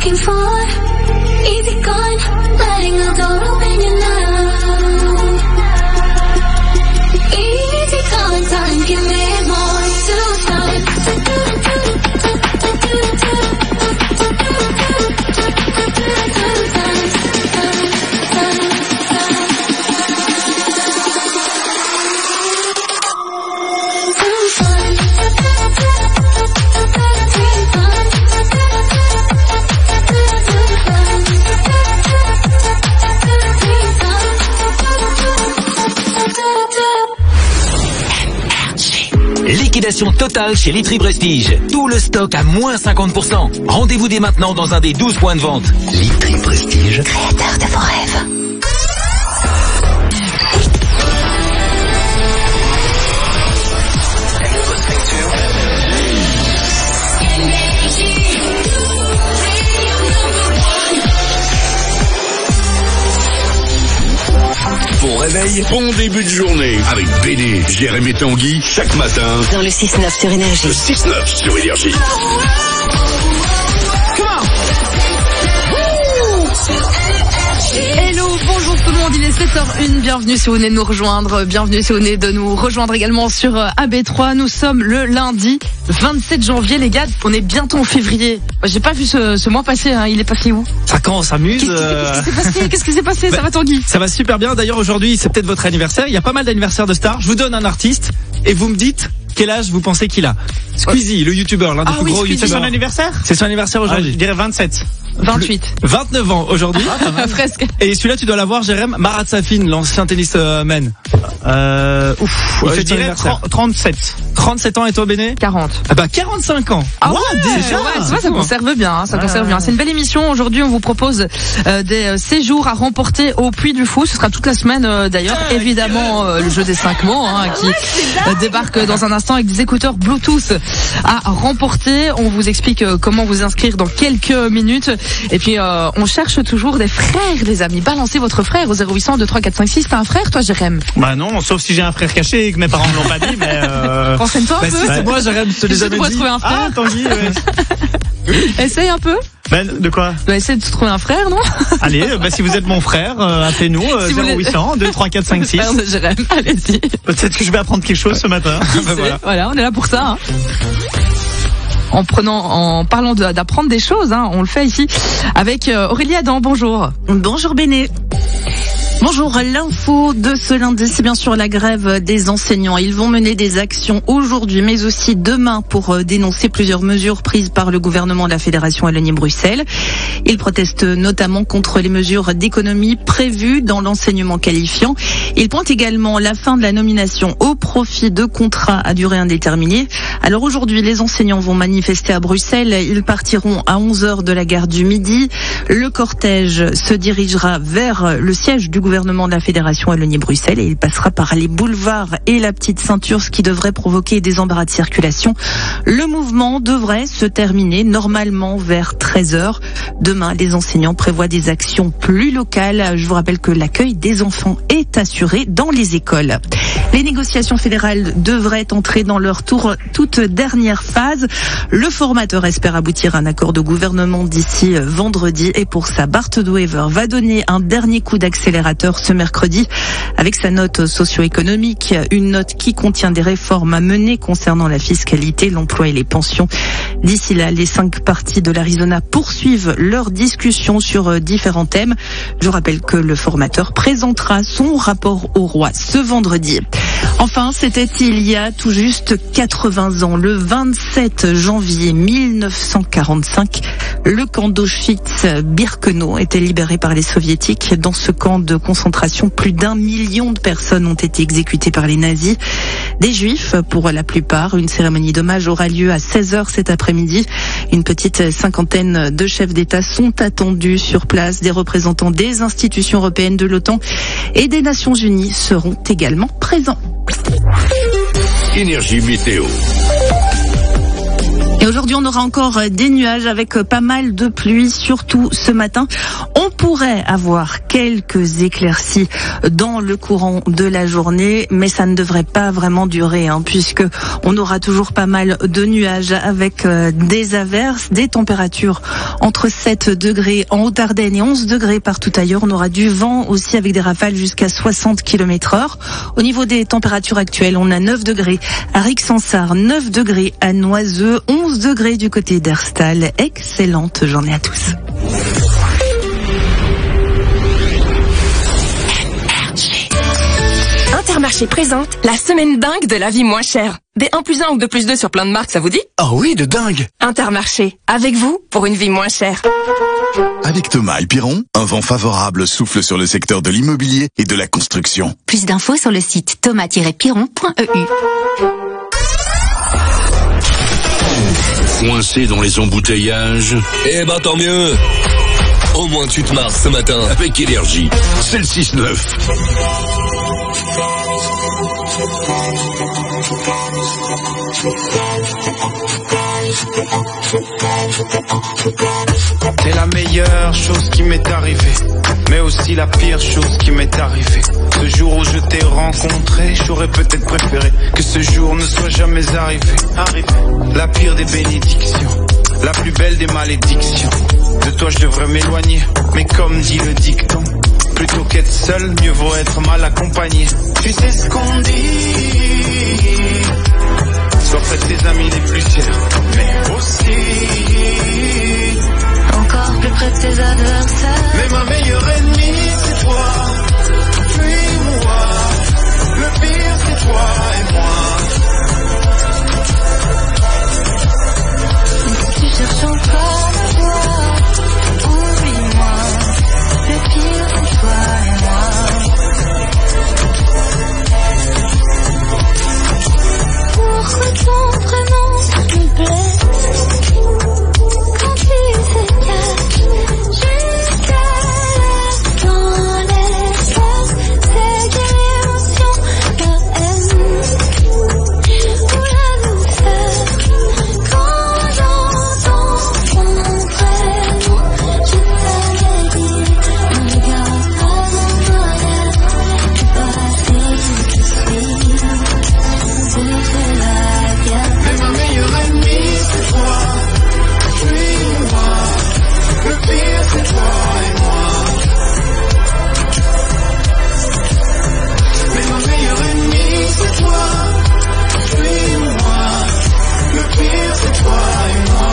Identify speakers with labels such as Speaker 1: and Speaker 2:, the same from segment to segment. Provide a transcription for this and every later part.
Speaker 1: looking for. Easy gone, letting the door open you now. Easy gone, time, give me more. Two time.
Speaker 2: Liquidation totale chez Litry Prestige. Tout le stock à moins 50%. Rendez-vous dès maintenant dans un des 12 points de vente. Litry Prestige, créateur de vos rêves.
Speaker 3: Bon réveil, bon début de journée avec Béné, Jérémy et Tanguy chaque matin
Speaker 4: dans le 6-9 sur Énergie.
Speaker 3: Le 6-9 sur Énergie.
Speaker 5: Hello, bonjour tout le monde, il est 7h01, bienvenue si vous venez de nous rejoindre, bienvenue si vous venez de nous rejoindre également sur AB3, nous sommes le lundi 27 janvier les gars, on est bientôt en février. J'ai pas vu ce mois passer, hein. Il est passé où?
Speaker 6: Ça quand on s'amuse.
Speaker 5: Qu'est-ce qui s'est passé? Ça va Tanguy?
Speaker 6: Ça va super bien, d'ailleurs aujourd'hui c'est peut-être votre anniversaire, il y a pas mal d'anniversaires de stars, je vous donne un artiste et vous me dites quel âge vous pensez qu'il a. Squeezie, le youtubeur, l'un des plus gros youtubeurs.
Speaker 7: C'est son anniversaire?
Speaker 6: C'est son anniversaire aujourd'hui.
Speaker 7: Je dirais 27.
Speaker 5: 28.
Speaker 6: 29 ans aujourd'hui.
Speaker 5: Presque.
Speaker 6: Et celui-là, tu dois l'avoir, Jérém. Marat Safin, l'ancien tennisman.
Speaker 7: Je dirais 37.
Speaker 6: 37 ans et toi, Béné?
Speaker 5: 40.
Speaker 6: Ah bah 45 ans.
Speaker 5: Ah ouais,
Speaker 6: déjà.
Speaker 5: Ouais, ça conserve bien, hein, ça conserve bien. C'est une belle émission. Aujourd'hui, on vous propose des séjours à remporter au Puy du Fou. Ce sera toute la semaine d'ailleurs. Évidemment, le jeu des 5 mots hein, qui débarque dans un instant avec des écouteurs Bluetooth à remporter. On vous explique comment vous inscrire dans quelques minutes. Et puis on cherche toujours des frères, les amis. Balancez votre frère au 0800 23 456. T'as un frère, toi, Jérém?
Speaker 7: Bah non, sauf si j'ai un frère caché et que mes parents me l'ont pas dit, mais
Speaker 5: renseigne-toi un peu.
Speaker 6: Si c'est moi, Jérém, je te l'ai jamais dit.
Speaker 5: Trouver un frère.
Speaker 7: Ah, Tanguy, ouais.
Speaker 5: Essaye un peu.
Speaker 7: Ben, de quoi?
Speaker 5: Essaye de trouver un frère, non?
Speaker 7: Allez, si vous êtes mon frère, appelez-nous,
Speaker 5: si
Speaker 7: 0800 23 456.
Speaker 5: Frère de Jérém, allez-y.
Speaker 7: Peut-être que je vais apprendre quelque chose ce matin.
Speaker 5: Voilà, on est là pour ça, hein. En parlant d'apprendre des choses, hein, on le fait ici avec Aurélie Adam. Bonjour.
Speaker 8: Bonjour Béné. Bonjour, l'info de ce lundi, c'est bien sûr la grève des enseignants. Ils vont mener des actions aujourd'hui, mais aussi demain pour dénoncer plusieurs mesures prises par le gouvernement de la Fédération Wallonie-Bruxelles. Ils protestent notamment contre les mesures d'économie prévues dans l'enseignement qualifiant. Ils pointent également la fin de la nomination au profit de contrats à durée indéterminée. Alors aujourd'hui, les enseignants vont manifester à Bruxelles. Ils partiront à 11h de la gare du Midi. Le cortège se dirigera vers le siège du gouvernement de la Fédération Wallonie-Bruxelles et il passera par les boulevards et la petite ceinture, ce qui devrait provoquer des embarras de circulation. Le mouvement devrait se terminer normalement vers 13h. Demain, les enseignants prévoient des actions plus locales. Je vous rappelle que l'accueil des enfants est assuré dans les écoles. Les négociations fédérales devraient entrer dans leur toute dernière phase. Le formateur espère aboutir à un accord de gouvernement d'ici vendredi et pour ça, Bart De Wever va donner un dernier coup d'accélérateur ce mercredi avec sa note socio-économique, une note qui contient des réformes à mener concernant la fiscalité, l'emploi et les pensions. D'ici là, les 5 partis de l'Arizona poursuivent leurs discussions sur différents thèmes. Je rappelle que le formateur présentera son rapport au roi ce vendredi. Enfin, c'était il y a tout juste 80 ans, le 27 janvier 1945, le camp d'Auschwitz-Birkenau était libéré par les soviétiques. Dans ce camp de concentration, plus d'1 million de personnes ont été exécutées par les nazis. Des juifs, pour la plupart. Une cérémonie d'hommage aura lieu à 16h cet après-midi. Une petite cinquantaine de chefs d'État sont attendus sur place. Des représentants des institutions européennes, de l'OTAN et des Nations Unies seront également présents.
Speaker 3: Énergie météo.
Speaker 8: Et aujourd'hui, on aura encore des nuages avec pas mal de pluie, surtout ce matin. On On pourrait avoir quelques éclaircies dans le courant de la journée, mais ça ne devrait pas vraiment durer, puisque on aura toujours pas mal de nuages avec des averses, des températures entre 7 degrés en Haute-Ardenne et 11 degrés partout ailleurs. On aura du vent aussi avec des rafales jusqu'à 60 km/h. Au niveau des températures actuelles, on a 9 degrés à Rixensart, 9 degrés à Noiseux, 11 degrés du côté d'Herstal. Excellente journée à tous.
Speaker 4: Intermarché présente la semaine dingue de la vie moins chère. Des 1+1 ou 2+2 sur plein de marques, ça vous dit?
Speaker 3: Ah oui, de dingue.
Speaker 4: Intermarché, avec vous pour une vie moins chère.
Speaker 3: Avec Thomas et Piron, un vent favorable souffle sur le secteur de l'immobilier et de la construction.
Speaker 9: Plus d'infos sur le site thomas-piron.eu.
Speaker 3: Coincé dans les embouteillages?
Speaker 10: Eh ben tant mieux. Au moins tu te marres ce matin.
Speaker 3: Avec énergie, c'est le 6-9.
Speaker 11: C'est la meilleure chose qui m'est arrivée, mais aussi la pire chose qui m'est arrivée. Ce jour où je t'ai rencontré, j'aurais peut-être préféré que ce jour ne soit jamais arrivé. La pire des bénédictions, la plus belle des malédictions. De toi je devrais m'éloigner, mais comme dit le dicton, plutôt qu'être seul, mieux vaut être mal accompagné. Tu sais ce qu'on dit, sois près de tes amis les plus chers, mais aussi
Speaker 1: encore plus près de tes adversaires.
Speaker 11: Mais ma meilleure ennemie c'est toi, puis moi. Le pire c'est toi et moi.
Speaker 1: Si tu cherches encore à voir, oublie-moi. Le pire c'est toi et moi. Pourquoi ton prénom me blesse quand tu s'éclates jusqu'à dans l'espace? C'est quelle émotion, la haine ou la douceur quand j'entends ton prénom? Je t'avais dit, ne regarde pas mon regard, je passais tout de suite.
Speaker 11: Mais ma meilleure ennemie c'est toi, puis moi. Le pire c'est toi et moi. Mais ma meilleure ennemie c'est toi, puis moi. Le pire c'est toi et moi.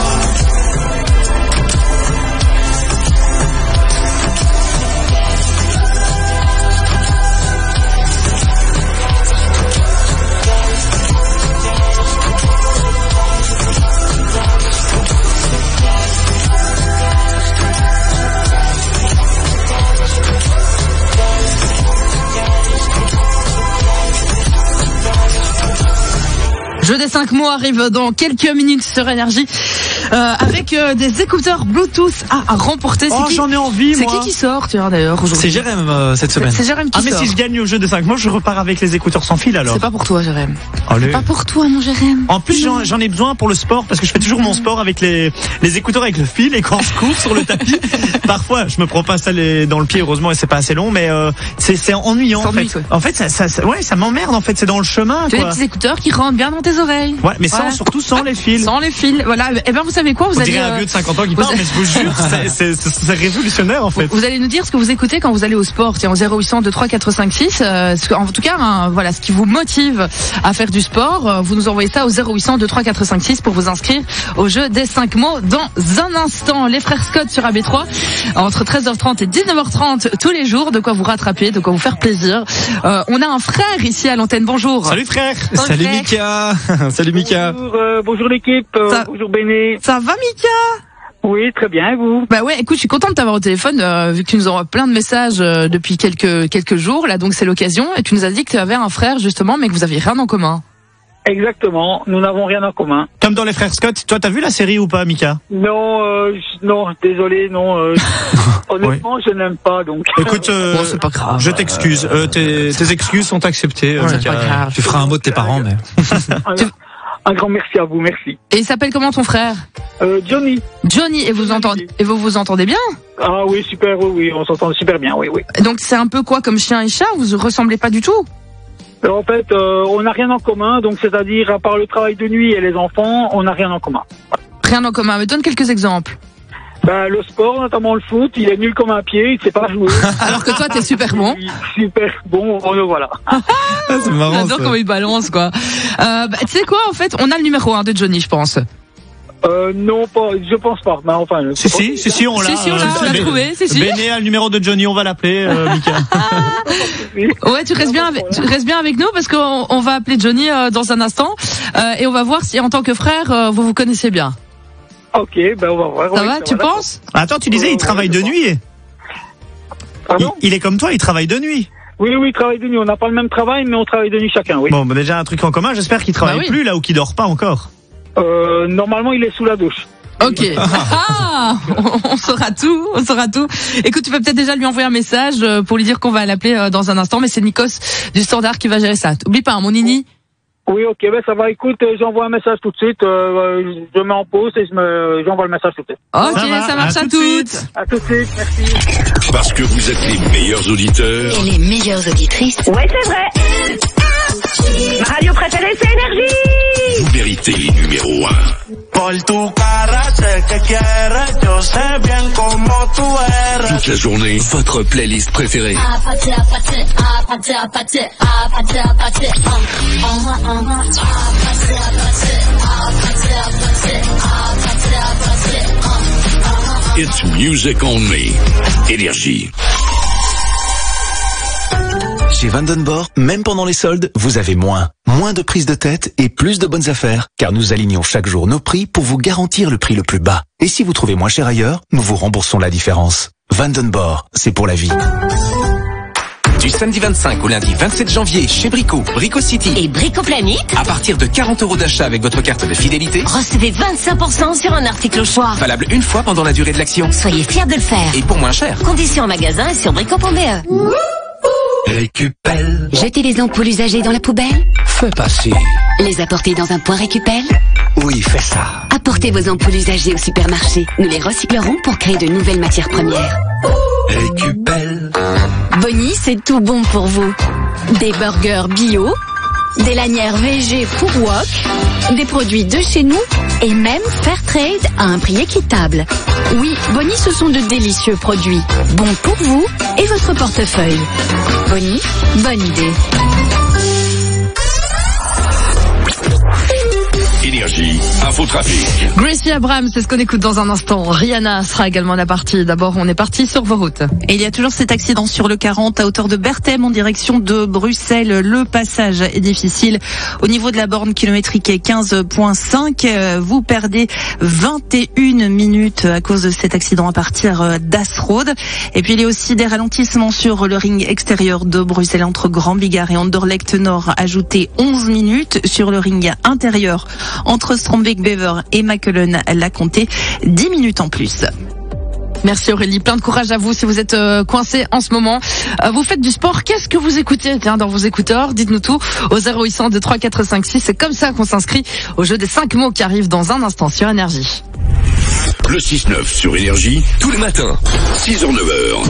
Speaker 5: Jeu des 5 mots arrive dans quelques minutes sur Énergie avec des écouteurs Bluetooth à remporter.
Speaker 7: Oh, j'en ai envie, moi.
Speaker 5: C'est qui sort, tu vois, d'ailleurs, aujourd'hui?
Speaker 6: C'est Jérém cette semaine.
Speaker 5: C'est Jérém qui sort.
Speaker 7: Ah, mais si je gagne au jeu de 5 mois, je repars avec les écouteurs sans fil alors.
Speaker 5: C'est pas pour toi, Jérém.
Speaker 7: Allez.
Speaker 5: C'est pas pour toi, mon Jérém.
Speaker 7: En plus, j'en ai besoin pour le sport parce que je fais toujours mon sport avec les écouteurs avec le fil et quand je cours sur le tapis, parfois, je me prends pas ça dans le pied, heureusement, et c'est pas assez long, mais c'est ennuyant, en fait.
Speaker 5: Ouais.
Speaker 7: En fait, ça m'emmerde, en fait, c'est dans le chemin,
Speaker 5: Tu as
Speaker 7: quoi.
Speaker 5: des petits écouteurs qui rentrent bien dans tes oreilles.
Speaker 7: Ouais, mais surtout sans les fils.
Speaker 5: Sans les fils, voilà. Eh ben, vous savez quoi? Vous
Speaker 7: On
Speaker 5: allez,
Speaker 7: dirait un vieux de 50 ans qui parle, mais je vous jure, c'est révolutionnaire, en fait.
Speaker 5: Vous allez nous dire ce que vous écoutez quand vous allez au sport. Tiens, au 0800 23 456. En tout cas, voilà, ce qui vous motive à faire du sport. Vous nous envoyez ça au 0800 23 456 pour vous inscrire au jeu des 5 mots dans un instant. Les frères Scott sur AB3 entre 13h30 et 19h30 tous les jours. De quoi vous rattraper, de quoi vous faire plaisir. On a un frère ici à l'antenne. Bonjour.
Speaker 7: Salut frère.
Speaker 6: Salut Mika. Salut Mika.
Speaker 12: Bonjour l'équipe. Bonjour Béné.
Speaker 5: Ça va Mika?
Speaker 12: Oui, très bien, et vous?
Speaker 5: Bah ouais, écoute, je suis contente de t'avoir au téléphone, vu que tu nous envoies plein de messages depuis quelques jours, là, donc c'est l'occasion, et tu nous as dit que tu avais un frère, justement, mais que vous aviez rien en commun.
Speaker 12: Exactement, nous n'avons rien en commun.
Speaker 7: Comme dans les frères Scott, toi t'as vu la série ou pas, Mika?
Speaker 12: Non, désolé, non. Honnêtement, je n'aime pas, donc.
Speaker 7: Écoute,
Speaker 5: bon, c'est pas grave.
Speaker 7: Je t'excuse. Tes excuses sont acceptées,
Speaker 5: Ouais,
Speaker 7: Mika.
Speaker 5: pas grave.
Speaker 6: Tu feras un mot de tes parents, mais.
Speaker 12: Un grand merci à vous, merci.
Speaker 5: Et il s'appelle comment ton frère?
Speaker 12: Johnny.
Speaker 5: Johnny, et vous vous entendez bien?
Speaker 12: Ah oui, super, oui, on s'entend super bien, oui.
Speaker 5: Donc c'est un peu quoi comme chien et chat? Vous ressemblez pas du tout?
Speaker 12: En fait, on n'a rien en commun, donc c'est-à-dire, à part le travail de nuit et les enfants, on n'a rien en commun.
Speaker 5: Rien en commun, mais donne quelques exemples.
Speaker 12: Le sport, notamment le foot, il est nul comme un pied, il sait pas jouer.
Speaker 5: Alors que toi, t'es super bon.
Speaker 12: Super bon, voilà.
Speaker 6: C'est marrant.
Speaker 5: J'adore comment il balance, quoi. Tu sais quoi, en fait, on a le numéro 1 de Johnny, je pense.
Speaker 12: Non, pas, je pense pas. Mais enfin,
Speaker 7: Si, on l'a.
Speaker 5: On l'a trouvé, si.
Speaker 7: Béné a le numéro de Johnny, on va l'appeler, Mika.
Speaker 5: Ouais, tu restes bien avec nous parce qu'on va appeler Johnny dans un instant et on va voir si en tant que frère vous connaissez bien.
Speaker 12: Ok, on va voir.
Speaker 5: Ça va, tu penses?
Speaker 7: Attends, tu disais il travaille de nuit.
Speaker 12: Pardon?
Speaker 7: Il est comme toi, il travaille de nuit.
Speaker 12: Oui, il travaille de nuit. On n'a pas le même travail, mais on travaille de nuit chacun, oui.
Speaker 7: Bon, déjà un truc en commun. J'espère qu'il travaille plus là ou qu'il dort pas encore.
Speaker 12: Normalement, il est sous la douche.
Speaker 5: Ok. On saura tout. Écoute, tu peux peut-être déjà lui envoyer un message pour lui dire qu'on va l'appeler dans un instant, mais c'est Nikos du Standard qui va gérer ça. Oublie pas, mon Nini.
Speaker 12: Oui, ok, ça va. Écoute, j'envoie un message tout de suite. Je mets en pause et j'envoie le message tout de suite.
Speaker 5: Ok, ça marche, à toutes.
Speaker 12: À tout de suite, merci.
Speaker 10: Parce que vous êtes les meilleurs auditeurs.
Speaker 9: Et les meilleures auditrices.
Speaker 13: Ouais, c'est vrai. Ma radio préférée, c'est Énergie.
Speaker 10: Vous méritez les numéros 1.
Speaker 14: Por tu cara sé que quieres, yo sé bien como tú eres.
Speaker 10: Toute la journée, votre playlist préférée. It's music only. Énergie.
Speaker 2: Chez Vandenborg, même pendant les soldes, vous avez moins. Moins de prises de tête et plus de bonnes affaires. Car nous alignons chaque jour nos prix pour vous garantir le prix le plus bas. Et si vous trouvez moins cher ailleurs, nous vous remboursons la différence. Vandenborg, c'est pour la vie.
Speaker 15: Du samedi 25 au lundi 27 janvier chez Brico City
Speaker 16: et Brico Planet.
Speaker 15: À partir de 40 € d'achat avec votre carte de fidélité,
Speaker 16: recevez 25% sur un article au choix.
Speaker 15: Valable une fois pendant la durée de l'action.
Speaker 16: Soyez fiers de le faire.
Speaker 15: Et pour moins cher.
Speaker 16: Conditions en magasin et sur brico.be.
Speaker 2: Récupelle.
Speaker 9: Jeter les ampoules usagées dans la poubelle?
Speaker 2: Fais passer.
Speaker 9: Les apporter dans un point récupelle?
Speaker 2: Oui, fais ça.
Speaker 9: Apportez vos ampoules usagées au supermarché. Nous les recyclerons pour créer de nouvelles matières premières.
Speaker 2: Récupelle.
Speaker 17: Bonnie, c'est tout bon pour vous. Des burgers bio, des lanières VG pour wok, des produits de chez nous et même Fairtrade à un prix équitable. Oui, Bonnie, ce sont de délicieux produits. Bons pour vous et votre portefeuille. Bonnie, bonne idée.
Speaker 10: Énergie, infotrafic.
Speaker 5: Gracie Abrams, c'est ce qu'on écoute dans un instant. Rihanna sera également la partie. D'abord, on est parti sur vos routes.
Speaker 8: Et il y a toujours cet accident sur le 40 à hauteur de Berthem en direction de Bruxelles. Le passage est difficile. Au niveau de la borne kilométrique 15.5, vous perdez 21 minutes à cause de cet accident à partir d'Asrode. Et puis il y a aussi des ralentissements sur le ring extérieur de Bruxelles entre Grand Bigard et Anderlecht Nord. Ajoutez 11 minutes sur le ring intérieur entre Strombeek-Bever et Makelen, la comptez 10 minutes en plus.
Speaker 5: Merci Aurélie, plein de courage à vous si vous êtes coincé en ce moment. Vous faites du sport, qu'est-ce que vous écoutez dans vos écouteurs? Dites-nous tout au 0800 23 456. C'est comme ça qu'on s'inscrit au jeu des 5 mots qui arrivent dans un instant sur Énergie.
Speaker 10: Le 6-9 sur Énergie, tous les matins, 6h, 9h.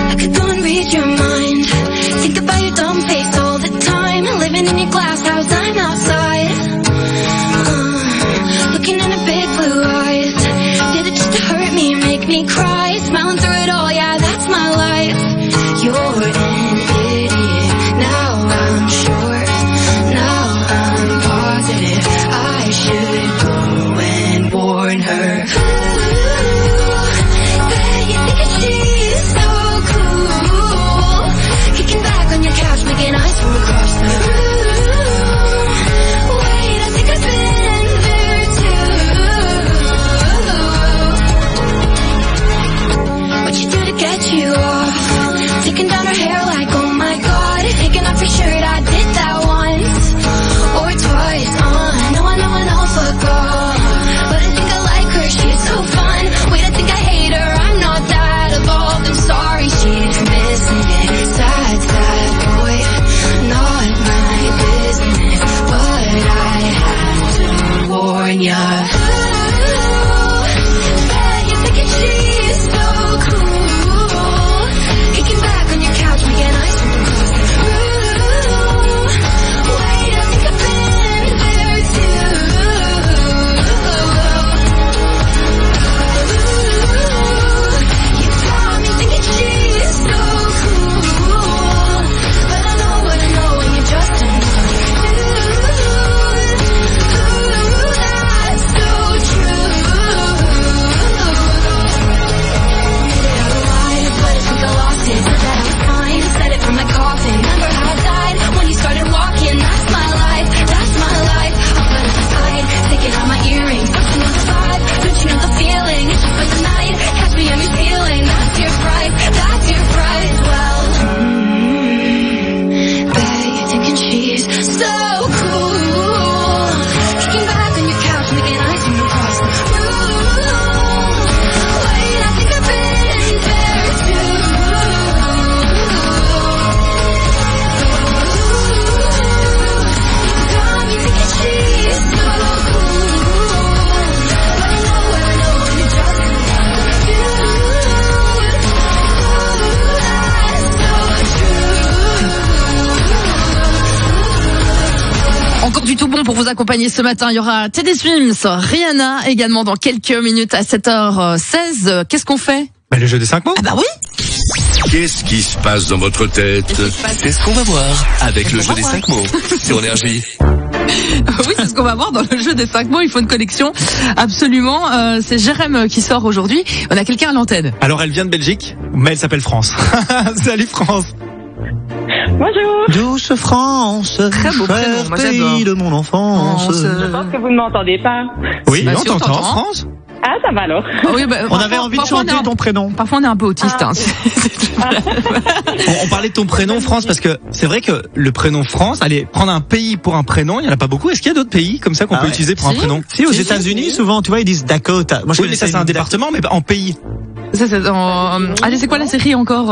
Speaker 1: Looking in a big blue eyes, did it just to hurt me, make me cry, smiling through it all, yeah, that's my life. You're an idiot, now I'm sure, now I'm positive, I should go and warn her. Ooh, bet you think that she's so cool, kicking back on your couch, making eyes from across the room. when you're you're thinking she's so cool, kicking back on your couch, making ice cream. Wait, I think I've been there too. You got me thinking she's so cool, but I know what I know when you're just in love. That's so true. But I think I lost it. Said that I was fine, said it from my coffin. Remember how I died when you started walking? That's my life, that's my life. I'll put it aside, taking out my earrings. Don't you know the vibe? Don't you know the feeling? It's just for the night. Catch me on your ceiling. That's your price, that's your price. Well, bet you're thinking she's so cool, kicking back on your couch, making ice cream across the room. Wait, I think I've been there too. Got me thinking she's so cool, but I know what I know when you're just in love.
Speaker 5: Encore du tout bon pour vous accompagner ce matin. Il y aura Teddy Swims, Rihanna également dans quelques minutes à 7h16. Qu'est-ce qu'on fait?
Speaker 6: Le jeu des 5 mots.
Speaker 5: Ah bah oui.
Speaker 10: Qu'est-ce qui se passe dans votre tête? C'est ce qu'on va voir avec le jeu des 5 mots sur Énergie.
Speaker 5: Oui, c'est ce qu'on va voir dans le jeu des 5 mots. Il faut une connexion. Absolument. C'est Jérém qui sort aujourd'hui. On a quelqu'un à l'antenne.
Speaker 6: Alors elle vient de Belgique, mais elle s'appelle France. Salut France.
Speaker 18: Bonjour.
Speaker 7: Douce France,
Speaker 5: très beau prénom, moi j'adore.
Speaker 7: pays de mon enfance.
Speaker 18: Je pense que vous ne m'entendez pas.
Speaker 7: Oui,
Speaker 5: Bah,
Speaker 7: on
Speaker 5: si, on
Speaker 7: t'entend,
Speaker 5: t'entend.
Speaker 7: France.
Speaker 18: Ah, ça va alors.
Speaker 5: Oui, bah,
Speaker 7: On avait envie de chanter ton prénom.
Speaker 5: Parfois on est un peu autiste. Hein.
Speaker 6: On parlait de ton prénom France parce que c'est vrai que le prénom France, allez, prendre un pays pour un prénom, il y en a pas beaucoup. Est-ce qu'il y a d'autres pays comme ça qu'on peut utiliser pour un prénom?
Speaker 7: Si, aux États-Unis, souvent, tu vois, ils disent Dakota. Moi, je
Speaker 6: oui, mais ça c'est un département, mais en pays.
Speaker 5: Ça, c'est allez, c'est quoi la série encore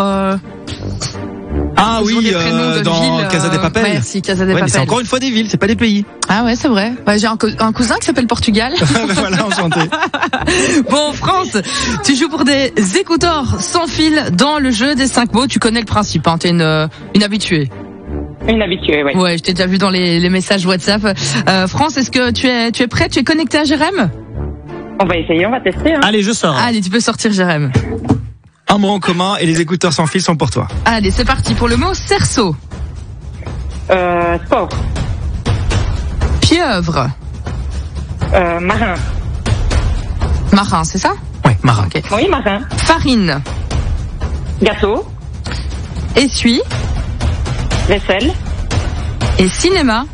Speaker 6: Ah
Speaker 5: Ils ont
Speaker 6: oui,
Speaker 5: des prénoms de
Speaker 6: dans
Speaker 5: villes,
Speaker 6: Casa de Papel.
Speaker 5: Ouais, si, Casa de
Speaker 6: Ouais, mais
Speaker 5: Papel.
Speaker 6: c'est encore une fois des villes, c'est pas des pays.
Speaker 5: Ah ouais, c'est vrai. Ouais, j'ai un cousin qui s'appelle Portugal.
Speaker 6: Voilà, enchanté.
Speaker 5: Bon, France, tu joues pour des écouteurs sans fil dans le jeu des 5 mots. Tu connais le principe, hein, t'es une habituée.
Speaker 18: Une habituée, oui.
Speaker 5: Ouais, je t'ai déjà vu dans les messages WhatsApp. France, est-ce que tu es prêt? Tu es connecté à Jérém?
Speaker 18: On va essayer, on va tester. Hein.
Speaker 7: Allez, je sors.
Speaker 5: Allez, tu peux sortir Jérém.
Speaker 6: Un mot en commun et les écouteurs sans fil sont pour toi.
Speaker 5: Allez, c'est parti pour le mot cerceau.
Speaker 18: Sport.
Speaker 5: Pieuvre.
Speaker 18: Marin.
Speaker 5: Marin, c'est ça?
Speaker 6: Ouais, marin.
Speaker 5: Okay.
Speaker 18: Oui, marin.
Speaker 5: Farine.
Speaker 18: Gâteau.
Speaker 5: Essuie.
Speaker 18: Vaisselle.
Speaker 5: Et cinéma.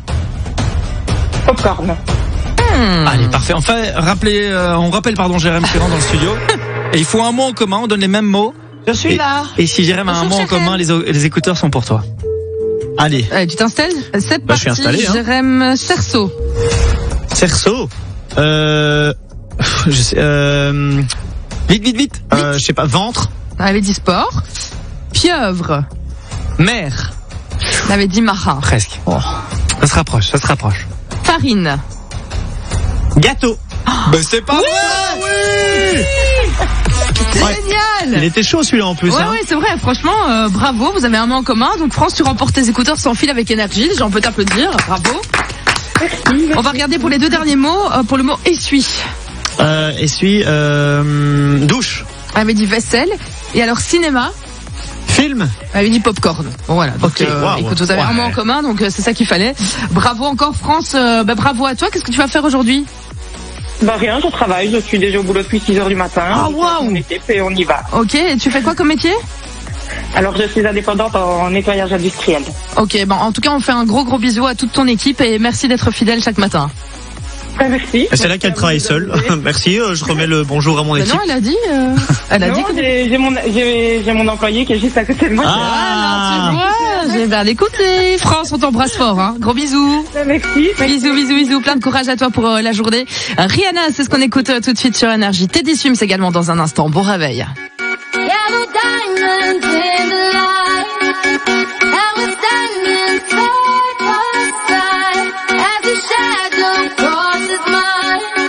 Speaker 18: Popcorn.
Speaker 6: Allez, parfait. Enfin, on rappelle, Jérém qui rentre dans le studio. Et il faut un mot en commun, on donne les mêmes mots.
Speaker 7: Je suis là.
Speaker 6: Et si Jérém a un mot en commun, les écouteurs sont pour toi. Allez.
Speaker 5: Tu t'installes? C'est
Speaker 7: Bah,
Speaker 5: parti.
Speaker 7: je suis installé, hein.
Speaker 5: Jérém cerceau.
Speaker 7: Cerceau. Je sais,
Speaker 6: Vite.
Speaker 7: je sais pas, ventre.
Speaker 5: On avait dit sport. Pieuvre.
Speaker 7: Mer.
Speaker 5: On avait dit marin.
Speaker 6: Presque.
Speaker 5: Oh.
Speaker 6: Ça se rapproche.
Speaker 5: Farine.
Speaker 7: Gâteau.
Speaker 6: Ben c'est pas vrai.
Speaker 7: Oui.
Speaker 5: C'est
Speaker 7: Ouais.
Speaker 5: génial.
Speaker 7: Il était chaud celui-là en plus.
Speaker 5: Ouais,
Speaker 7: hein.
Speaker 5: ouais, c'est vrai. Franchement, bravo. Vous avez un mot en commun. Donc France, tu remportes tes écouteurs sans fil avec énergie. Déjà, on peut t'applaudir. Bravo. On va regarder pour les 2 derniers mots. Pour le mot essuie.
Speaker 7: Essuie. Douche.
Speaker 5: On avait dit vaisselle. Et alors cinéma.
Speaker 7: Film.
Speaker 5: On avait dit popcorn. Bon voilà. Donc
Speaker 7: Ok, wow.
Speaker 5: écoute, vous avez un mot en commun. Donc c'est ça qu'il fallait. Bravo encore France. Bravo à toi. Qu'est-ce que tu vas faire aujourd'hui?
Speaker 18: Bah rien, je travaille, je suis déjà au boulot depuis 6h du matin.
Speaker 5: Ah waouh.
Speaker 18: On équipe et on y va.
Speaker 5: Ok. Et tu fais quoi comme métier?
Speaker 18: Alors je suis indépendante en nettoyage industriel.
Speaker 5: Ok. Bon, en tout cas, on fait un gros bisou à toute ton équipe et merci d'être fidèle chaque matin.
Speaker 18: Merci.
Speaker 7: C'est là qu'elle travaille seule. Merci, je remets le bonjour à mon équipe.
Speaker 5: Non, elle a dit. Elle a
Speaker 18: non,
Speaker 5: dit. Que...
Speaker 18: j'ai mon employé qui est juste à côté de moi.
Speaker 5: Ah, tu vois, j'ai bien écouté. France, on t'embrasse fort, hein. Gros bisous.
Speaker 18: Merci.
Speaker 5: Bisous. Plein de courage à toi pour la journée. Rihanna, c'est ce qu'on écoute tout de suite sur Énergie. Teddy Swims également dans un instant. Bon réveil.
Speaker 1: Yellow diamonds in the light. I was standing side by side as the shadow crosses mine.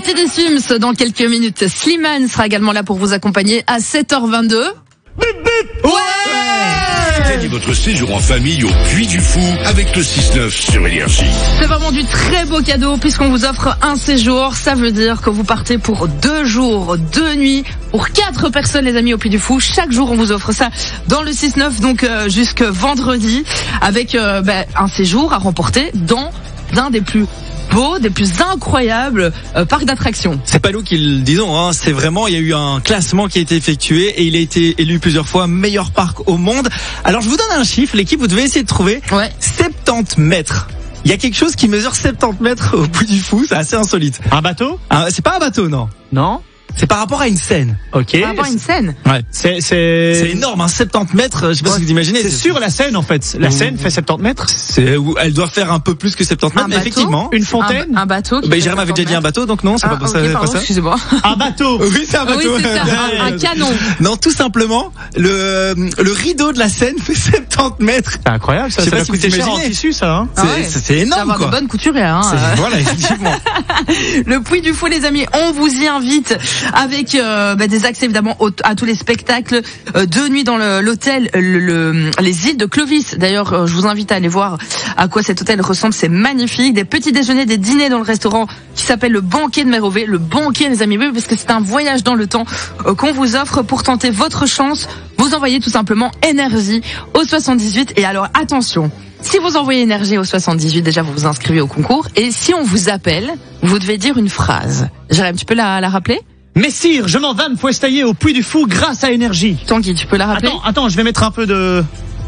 Speaker 5: C'était des Sims dans quelques minutes. Slimane sera également là pour vous accompagner à 7h22. Ouais!
Speaker 10: Gagnez votre séjour en famille au Puy du Fou avec le 6-9 sur Énergie.
Speaker 5: C'est vraiment du très beau cadeau puisqu'on vous offre un séjour. Ça veut dire que vous partez pour 2 jours, 2 nuits, pour 4 personnes les amis au Puy du Fou. Chaque jour on vous offre ça dans le 6-9 donc jusque vendredi avec un séjour à remporter dans un des plus beaux, des plus incroyables parcs d'attractions.
Speaker 6: C'est pas nous qui le disons, hein. C'est vraiment, il y a eu un classement qui a été effectué et il a été élu plusieurs fois meilleur parc au monde. Alors je vous donne un chiffre, l'équipe, vous devez essayer de trouver. 70 mètres. Il y a quelque chose qui mesure 70 mètres au Puy du Fou, c'est assez insolite.
Speaker 7: Un bateau?
Speaker 6: C'est pas un bateau, non.
Speaker 7: Non?
Speaker 6: C'est par rapport à une scène.
Speaker 7: Ok.
Speaker 5: Par rapport à une scène.
Speaker 6: Ouais. C'est énorme, hein, 70 mètres. Je sais pas si vous imaginez.
Speaker 7: C'est sur la Seine, en fait. La Seine fait 70 mètres.
Speaker 6: Elle doit faire un peu plus que 70 mètres, mais effectivement.
Speaker 7: Une fontaine.
Speaker 5: Un bateau.
Speaker 6: Jérémy avait déjà dit un bateau, donc non, c'est pas ça.
Speaker 5: Excusez-moi.
Speaker 7: Un bateau.
Speaker 6: Oui, c'est un bateau.
Speaker 5: Oui, c'est ça. Un canon.
Speaker 6: Non, tout simplement, le rideau de la Seine fait 70 mètres.
Speaker 7: C'est incroyable, ça. Ça va coûter cher en tissu, ça, hein.
Speaker 6: C'est énorme, quoi.
Speaker 5: Avoir de bonnes couturières, hein.
Speaker 6: Voilà, effectivement.
Speaker 5: Le Puy du Fou, les amis, on vous y invite avec des accès évidemment à tous les spectacles, 2 nuits dans l'hôtel, les îles de Clovis. D'ailleurs, je vous invite à aller voir à quoi cet hôtel ressemble, c'est magnifique. Des petits déjeuners, des dîners dans le restaurant qui s'appelle le Banquet de Mérové. Le banquet, les amis, parce que c'est un voyage dans le temps qu'on vous offre pour tenter votre chance. Vous envoyez tout simplement énergie au 78. Et alors, attention, si vous envoyez énergie au 78, déjà vous vous inscrivez au concours. Et si on vous appelle, vous devez dire une phrase. Jérémy, tu peux la rappeler?
Speaker 7: Messire, je m'en vais me fouestailler au Puy du Fou grâce à Énergie.
Speaker 5: Tanguy, tu peux la rappeler?
Speaker 7: Attends, je vais mettre un peu de...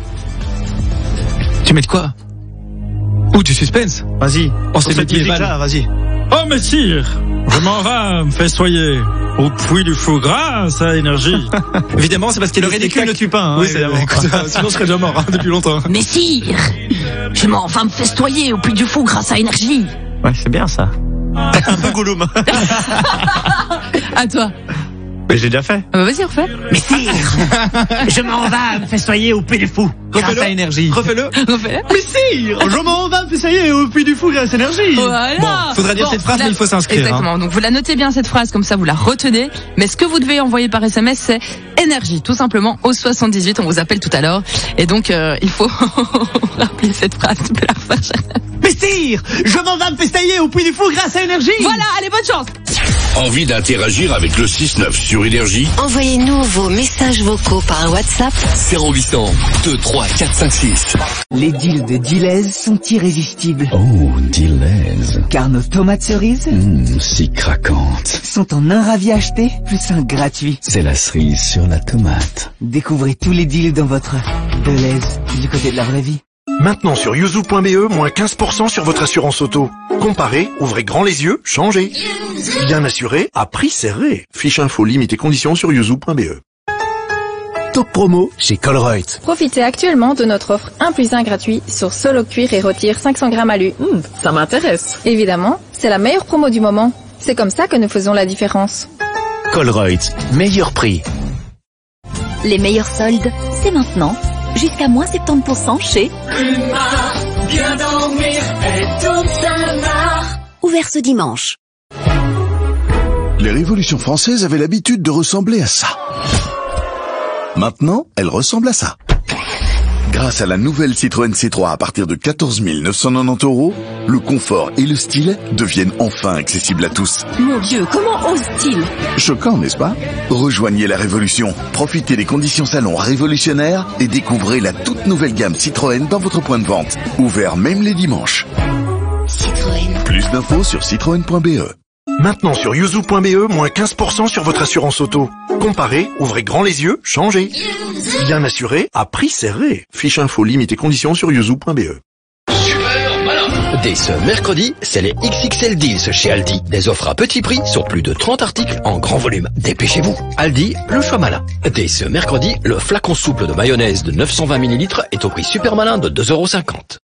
Speaker 6: Tu mets de quoi? Du suspense.
Speaker 7: Vas-y.
Speaker 6: C'est cette
Speaker 7: musique-là, vas-y.
Speaker 19: Oh, messire, je m'en vais me festoyer au Puy du Fou grâce à Énergie.
Speaker 6: Évidemment, c'est parce qu'il y a
Speaker 7: le ridicule ne tue pas, hein,
Speaker 6: oui,
Speaker 7: évidemment.
Speaker 6: Sinon, je serais déjà mort, depuis longtemps.
Speaker 16: Messire, je m'en vais me festoyer au Puy du Fou grâce à Énergie.
Speaker 7: Ouais, c'est bien ça. Un peu Gollum.
Speaker 5: À toi.
Speaker 7: Mais j'ai déjà fait.
Speaker 5: Vas-y, refais.
Speaker 7: Messire, je m'en vais me festoyer au Puy du Fou grâce à Énergie.
Speaker 6: Refais-le.
Speaker 7: Messire, je m'en vais me festoyer au Puy du Fou grâce à Énergie.
Speaker 5: Voilà.
Speaker 6: Bon, faudra dire cette phrase, mais il faut s'inscrire.
Speaker 5: Exactement.
Speaker 6: Hein.
Speaker 5: Donc vous la notez bien cette phrase, comme ça vous la retenez. Mais ce que vous devez envoyer par SMS, c'est énergie, tout simplement au 78. On vous appelle tout à l'heure. Et donc il faut rappeler cette phrase. Tu peux la refaire.
Speaker 7: Messire, je m'en vais me festoyer au Puy du Fou grâce à Énergie.
Speaker 5: Voilà, allez, bonne chance.
Speaker 10: Envie d'interagir avec le 6-9 sur Énergie?
Speaker 16: Envoyez-nous vos messages vocaux par WhatsApp.
Speaker 10: 0800 23 456.
Speaker 20: Les deals de Deleuze sont irrésistibles.
Speaker 21: Oh, Deleuze.
Speaker 20: Car nos tomates cerises
Speaker 21: si craquantes.
Speaker 20: sont en un ravi acheté, plus un gratuit.
Speaker 21: C'est la cerise sur la tomate.
Speaker 20: Découvrez tous les deals dans votre Deleuze du côté de la vraie vie.
Speaker 22: Maintenant sur yuzu.be, moins 15% sur votre assurance auto. Comparez, ouvrez grand les yeux, changez. Bien assuré, à prix serré. Fiche info, limite et conditions sur yuzu.be.
Speaker 2: Top promo chez Colruyt.
Speaker 23: Profitez actuellement de notre offre 1+1 gratuit sur Solo Cuir et retire 500 grammes alu.
Speaker 4: Ça m'intéresse.
Speaker 23: Évidemment, c'est la meilleure promo du moment. C'est comme ça que nous faisons la différence.
Speaker 2: Colruyt, meilleur prix.
Speaker 17: Les meilleurs soldes, c'est maintenant. Jusqu'à moins 70% chez
Speaker 14: Une marque, bien dormir et tout un art.
Speaker 17: Ouvert ce dimanche.
Speaker 3: Les révolutions françaises avaient l'habitude de ressembler à ça. Maintenant, elles ressemblent à ça. Grâce à la nouvelle Citroën C3 à partir de 14 990 €, le confort et le style deviennent enfin accessibles à tous.
Speaker 17: Mon Dieu, comment ose-t-il?
Speaker 3: Choquant, n'est-ce pas? Rejoignez la révolution, profitez des conditions salon révolutionnaires et découvrez la toute nouvelle gamme Citroën dans votre point de vente. Ouvert même les dimanches.
Speaker 17: Citroën.
Speaker 3: Plus d'infos sur citroën.be.
Speaker 22: Maintenant sur yuzu.be, moins 15% sur votre assurance auto. Comparez, ouvrez grand les yeux, changez. Bien assuré, à prix serré. Fiche info, limite et conditions sur yuzu.be.
Speaker 24: Dès ce mercredi, c'est les XXL Deals chez Aldi. Des offres à petit prix sur plus de 30 articles en grand volume. Dépêchez-vous. Aldi, le choix malin. Dès ce mercredi, le flacon souple de mayonnaise de 920 ml est au prix super malin de 2,50 €.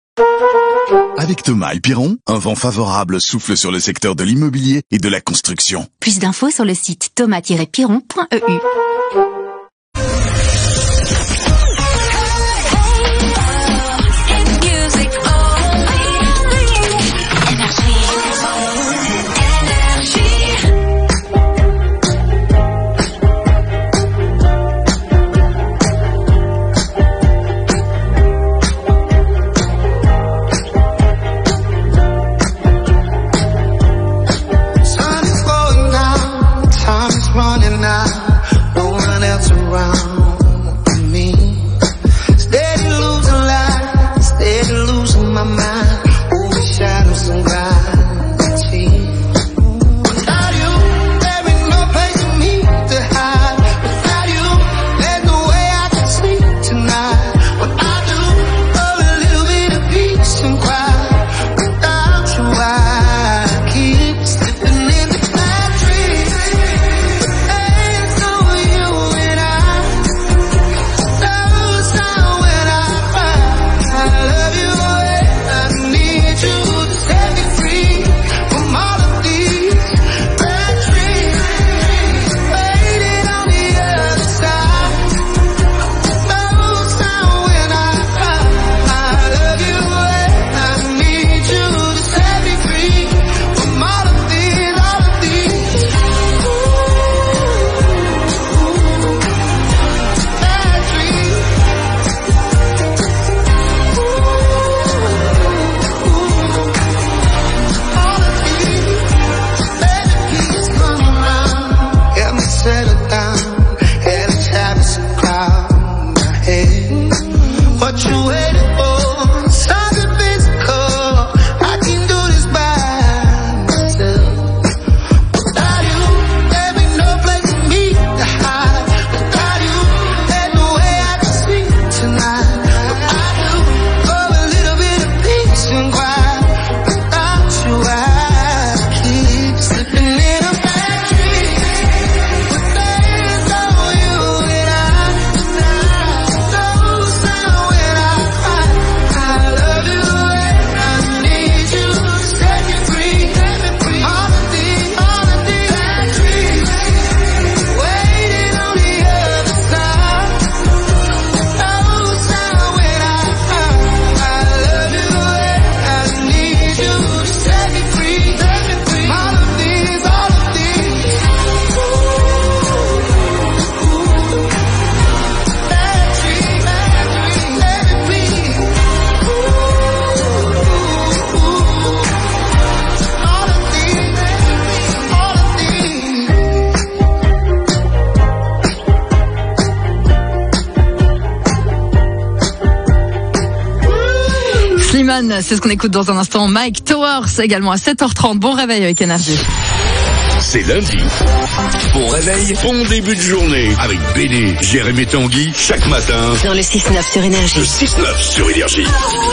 Speaker 3: Avec Thomas et Piron, un vent favorable souffle sur le secteur de l'immobilier et de la construction.
Speaker 17: Plus d'infos sur le site thomas-piron.eu.
Speaker 1: Energy.
Speaker 11: around me. Steady losing life, steady losing my mind. Over shadows and gravity. Without you, there ain't no place for me to hide. Without you, there's no way I can sleep tonight. What I do, oh, a little bit of peace and quiet. Without you, I keep slipping into bad dreams. It's over you and I. Those times when I cry, I love you and I need you to set me free from all of these bad dreams. Waiting on the other side. Those times when I cry, I love you and I need you to set me free from all of these bad dreams. Get me settled down, and it's having some cloud in my head. What you waiting for? Something physical. I can do this by myself. Without you, there ain't no place for me to hide. Without you, there's no way I can sleep tonight. What I do, oh, a little bit of peace and quiet. Without you, I keep slipping in a bad dream. There's no you and I. Those times when I cry, I love you and I need you to set me free. All of these bad dreams, waiting on the other side. Those times when I cry, I love you and I need you to set me free. All of these bad dreams, let it be. All of
Speaker 5: Slimane, c'est ce qu'on écoute dans un instant. Mike Towers également à 7h30. Bon réveil avec énergie.
Speaker 10: C'est lundi. Bon réveil, bon début de journée. Avec Béné, Jérémy et Tanguy, chaque matin.
Speaker 9: Dans le 6-9 sur Énergie.
Speaker 10: Le 6-9 sur Énergie.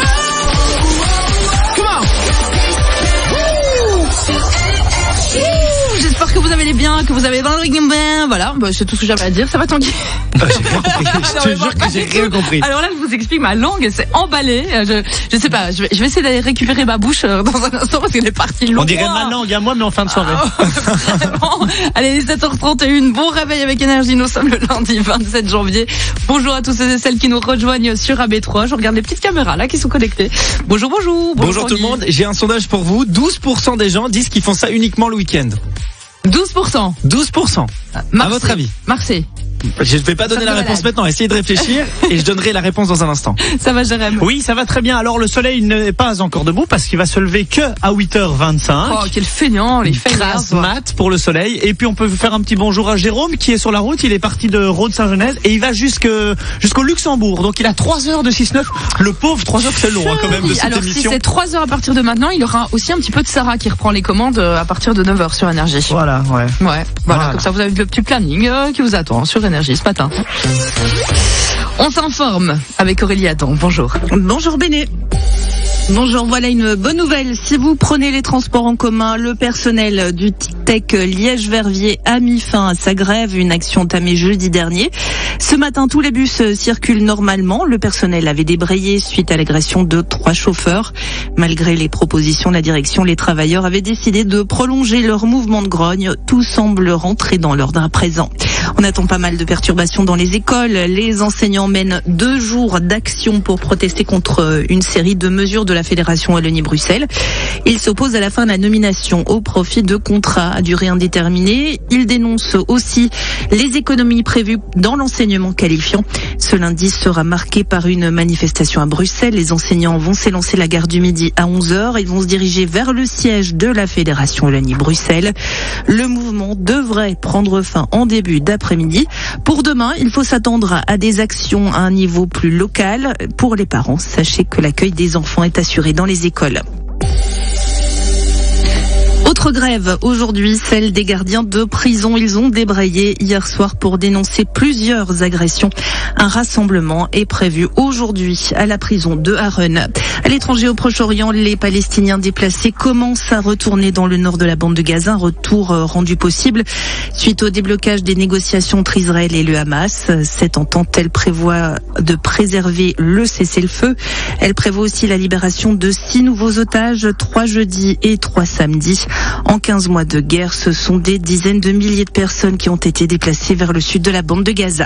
Speaker 5: J'espère que vous allez bien, que vous avez bien. Voilà, bah, c'est tout ce que j'avais à dire. Ça va, Tanguy?
Speaker 6: J'ai rien compris. Je te jure que j'ai rien compris.
Speaker 5: Alors là, je vous explique, ma langue s'est emballée. Je sais pas, je vais essayer d'aller récupérer ma bouche dans un instant parce qu'elle est partie loin.
Speaker 7: On dirait ma langue à moi, mais en fin de soirée.
Speaker 5: Vraiment. Allez, 7h31, bon réveil avec énergie. Nous sommes le lundi 27 janvier. Bonjour à tous ceux et celles qui nous rejoignent sur AB3. Je regarde les petites caméras là qui sont connectées. Bonjour, bonjour.
Speaker 6: Bonjour tout le monde. J'ai un sondage pour vous. 12% des gens disent qu'ils font ça uniquement le week-end.
Speaker 5: 12%.
Speaker 6: 12%. À votre avis?
Speaker 5: Marseille.
Speaker 6: Je ne vais pas donner la réponse maintenant, essayez de réfléchir et je donnerai la réponse dans un instant.
Speaker 5: Ça va, Jérém?
Speaker 7: Oui, ça va très bien. Alors le soleil n'est pas encore debout parce qu'il va se lever que à 8h25.
Speaker 5: Oh, quel feignant, les feignants.
Speaker 7: Grâce mat pour le soleil. Et puis on peut faire un petit bonjour à Jérôme qui est sur la route. Il est parti de Rhodes-Saint-Genèse et il va jusqu'au Luxembourg. Donc il a 3 heures de 6-9. Le pauvre, 3 heures c'est long quand même de cette
Speaker 5: alors,
Speaker 7: émission.
Speaker 5: Si c'est 3 heures à partir de maintenant, il y aura aussi un petit peu de Sarah qui reprend les commandes à partir de 9h sur Énergie.
Speaker 7: Voilà, ouais.
Speaker 5: Voilà. Comme ça vous avez le petit planning qui vous attend sur Énergie ce matin. On s'informe avec Aurélie Adam. Bonjour.
Speaker 8: Bonjour Béné. Bonjour, voilà une bonne nouvelle. Si vous prenez les transports en commun, le personnel du TIC-TEC Liège-Verviers a mis fin à sa grève, une action entamée jeudi dernier. Ce matin, tous les bus circulent normalement. Le personnel avait débrayé suite à l'agression de 3 chauffeurs. Malgré les propositions de la direction, les travailleurs avaient décidé de prolonger leur mouvement de grogne. Tout semble rentrer dans l'ordre à présent. On attend pas mal de perturbations dans les écoles. Les enseignants mènent 2 jours d'action pour protester contre une série de mesures de la Fédération Wallonie-Bruxelles. Ils s'opposent à la fin de la nomination au profit de contrats contrat à durée indéterminée. Il dénonce aussi les économies prévues dans l'enseignement qualifiant. Ce lundi sera marqué par une manifestation à Bruxelles. Les enseignants vont s'élancer la gare du Midi à 11h. Ils vont se diriger vers le siège de la Fédération Wallonie-Bruxelles. Le mouvement devrait prendre fin en début d'après-midi. Pour demain, il faut s'attendre à des actions à un niveau plus local. Pour les parents, sachez que l'accueil des enfants est assuré dans les écoles. Autre grève aujourd'hui, celle des gardiens de prison. Ils ont débrayé hier soir pour dénoncer plusieurs agressions. Un rassemblement est prévu aujourd'hui à la prison de Harren. À l'étranger, au Proche-Orient, les Palestiniens déplacés commencent à retourner dans le nord de la bande de Gaza. Un retour rendu possible suite au déblocage des négociations entre Israël et le Hamas. Cette entente, elle prévoit de préserver le cessez-le-feu. Elle prévoit aussi la libération de 6 nouveaux otages, 3 jeudis et 3 samedis. En 15 mois de guerre, ce sont des dizaines de milliers de personnes qui ont été déplacées vers le sud de la bande de Gaza.